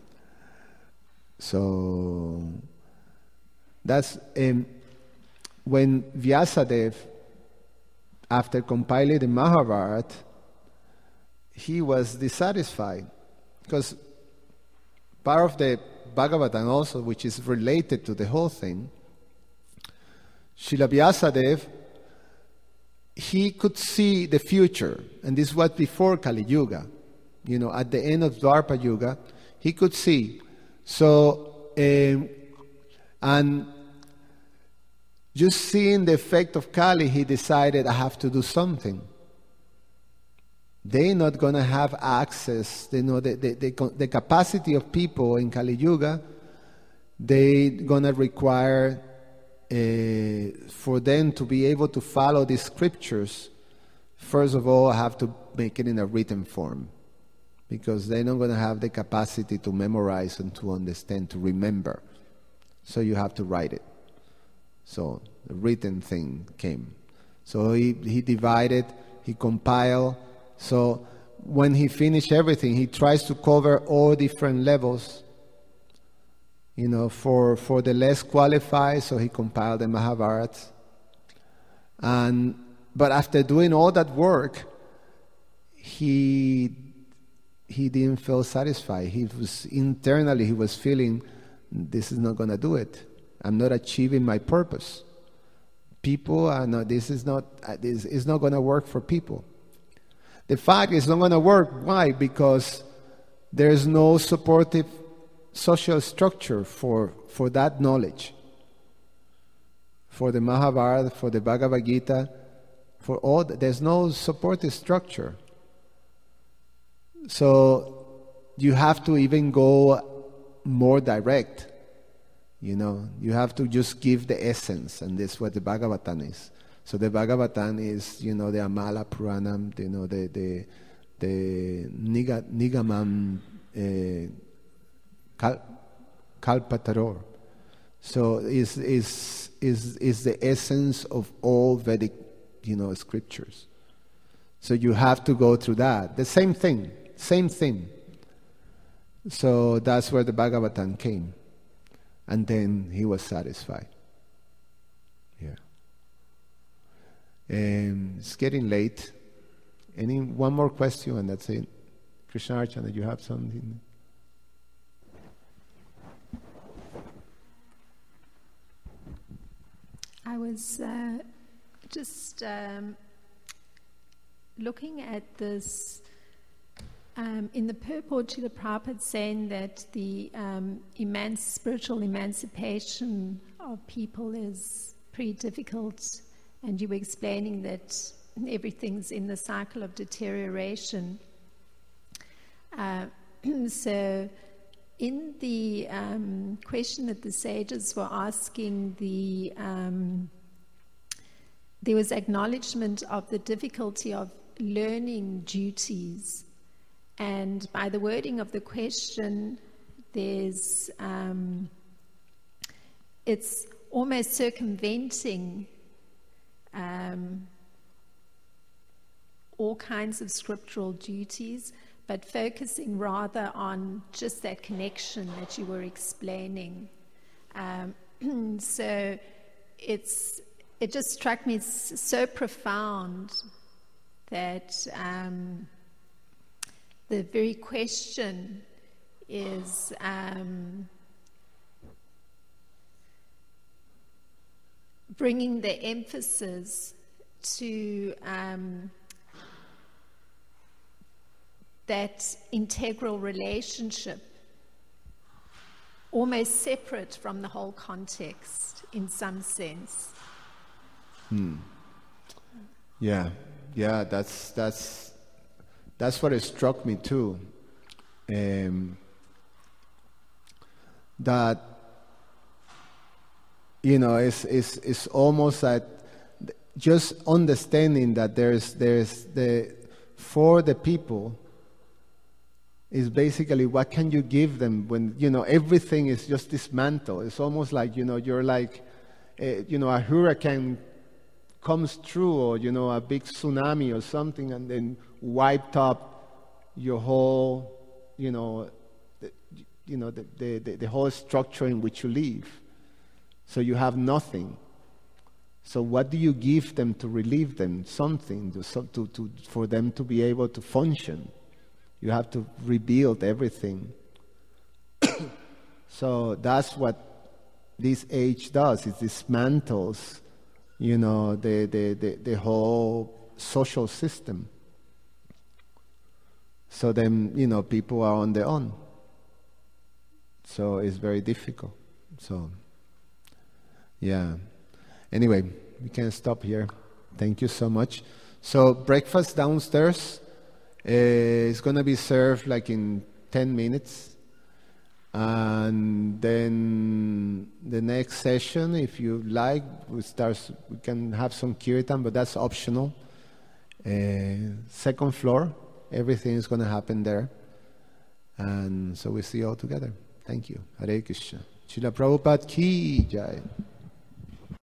So that's when Vyasadeva, after compiling the Mahabharata, he was dissatisfied because part of the Bhagavatam also, which is related to the whole thing, Srila Vyasadeva, he could see the future, and this was before Kali Yuga. At the end of Dwapara Yuga, he could see. So, and just seeing the effect of Kali, he decided, I have to do something. They're not going to have access, the capacity of people in Kali Yuga, they're going to require for them to be able to follow the scriptures. First of all, I have to make it in a written form, because they're not going to have the capacity to memorize and to understand, to remember. So you have to write it. So the written thing came. So he divided, he compiled. So when he finished everything, he tries to cover all different levels, for the less qualified. So he compiled the Mahabharata. But after doing all that work, he didn't feel satisfied. He was feeling, this is not going to do it. I'm not achieving my purpose. People are not. This is not going to work for people. The fact is not going to work. Why? Because there's no supportive social structure for that knowledge. For the Mahabharata, for the Bhagavad Gita, there's no supportive structure. So you have to even go more direct. You have to just give the essence, and that's what the Bhagavatam is. So the Bhagavatam is, the Amala Puranam, the Nigamam Kalpataror. So is the essence of all Vedic, scriptures. So you have to go through that. The same thing. So that's where the Bhagavatam came. And then he was satisfied. Yeah. It's getting late. One more question and that's it. Krishna Archana, you have something? I was just looking at this in the purport. Srila Prabhupada saying that the spiritual emancipation of people is pretty difficult, and you were explaining that everything's in the cycle of deterioration. So in the question that the sages were asking, there was acknowledgement of the difficulty of learning duties. And by the wording of the question, there's it's almost circumventing all kinds of scriptural duties, but focusing rather on just that connection that you were explaining. So it just struck me so profound that the very question is bringing the emphasis to that integral relationship, almost separate from the whole context in some sense. Yeah, that's what it struck me too. That it's almost like just understanding that there's for the people is basically what can you give them when everything is just dismantled. It's almost like you're like a hurricane comes through, or a big tsunami or something, and then wiped up your whole the whole structure in which you live. So you have nothing. So what do you give them to relieve them? Something for them to be able to function. You have to rebuild everything. So that's what this age does. It dismantles, the whole social system. So then, people are on their own. So it's very difficult. So, yeah. Anyway, we can stop here. Thank you so much. So breakfast downstairs is going to be served like in 10 minutes. And then the next session, if you like, we can have some kirtan, but that's optional. Second floor, everything is going to happen there. And so we see you all together. Thank you. Hare Krishna. Srila Prabhupada ki jai.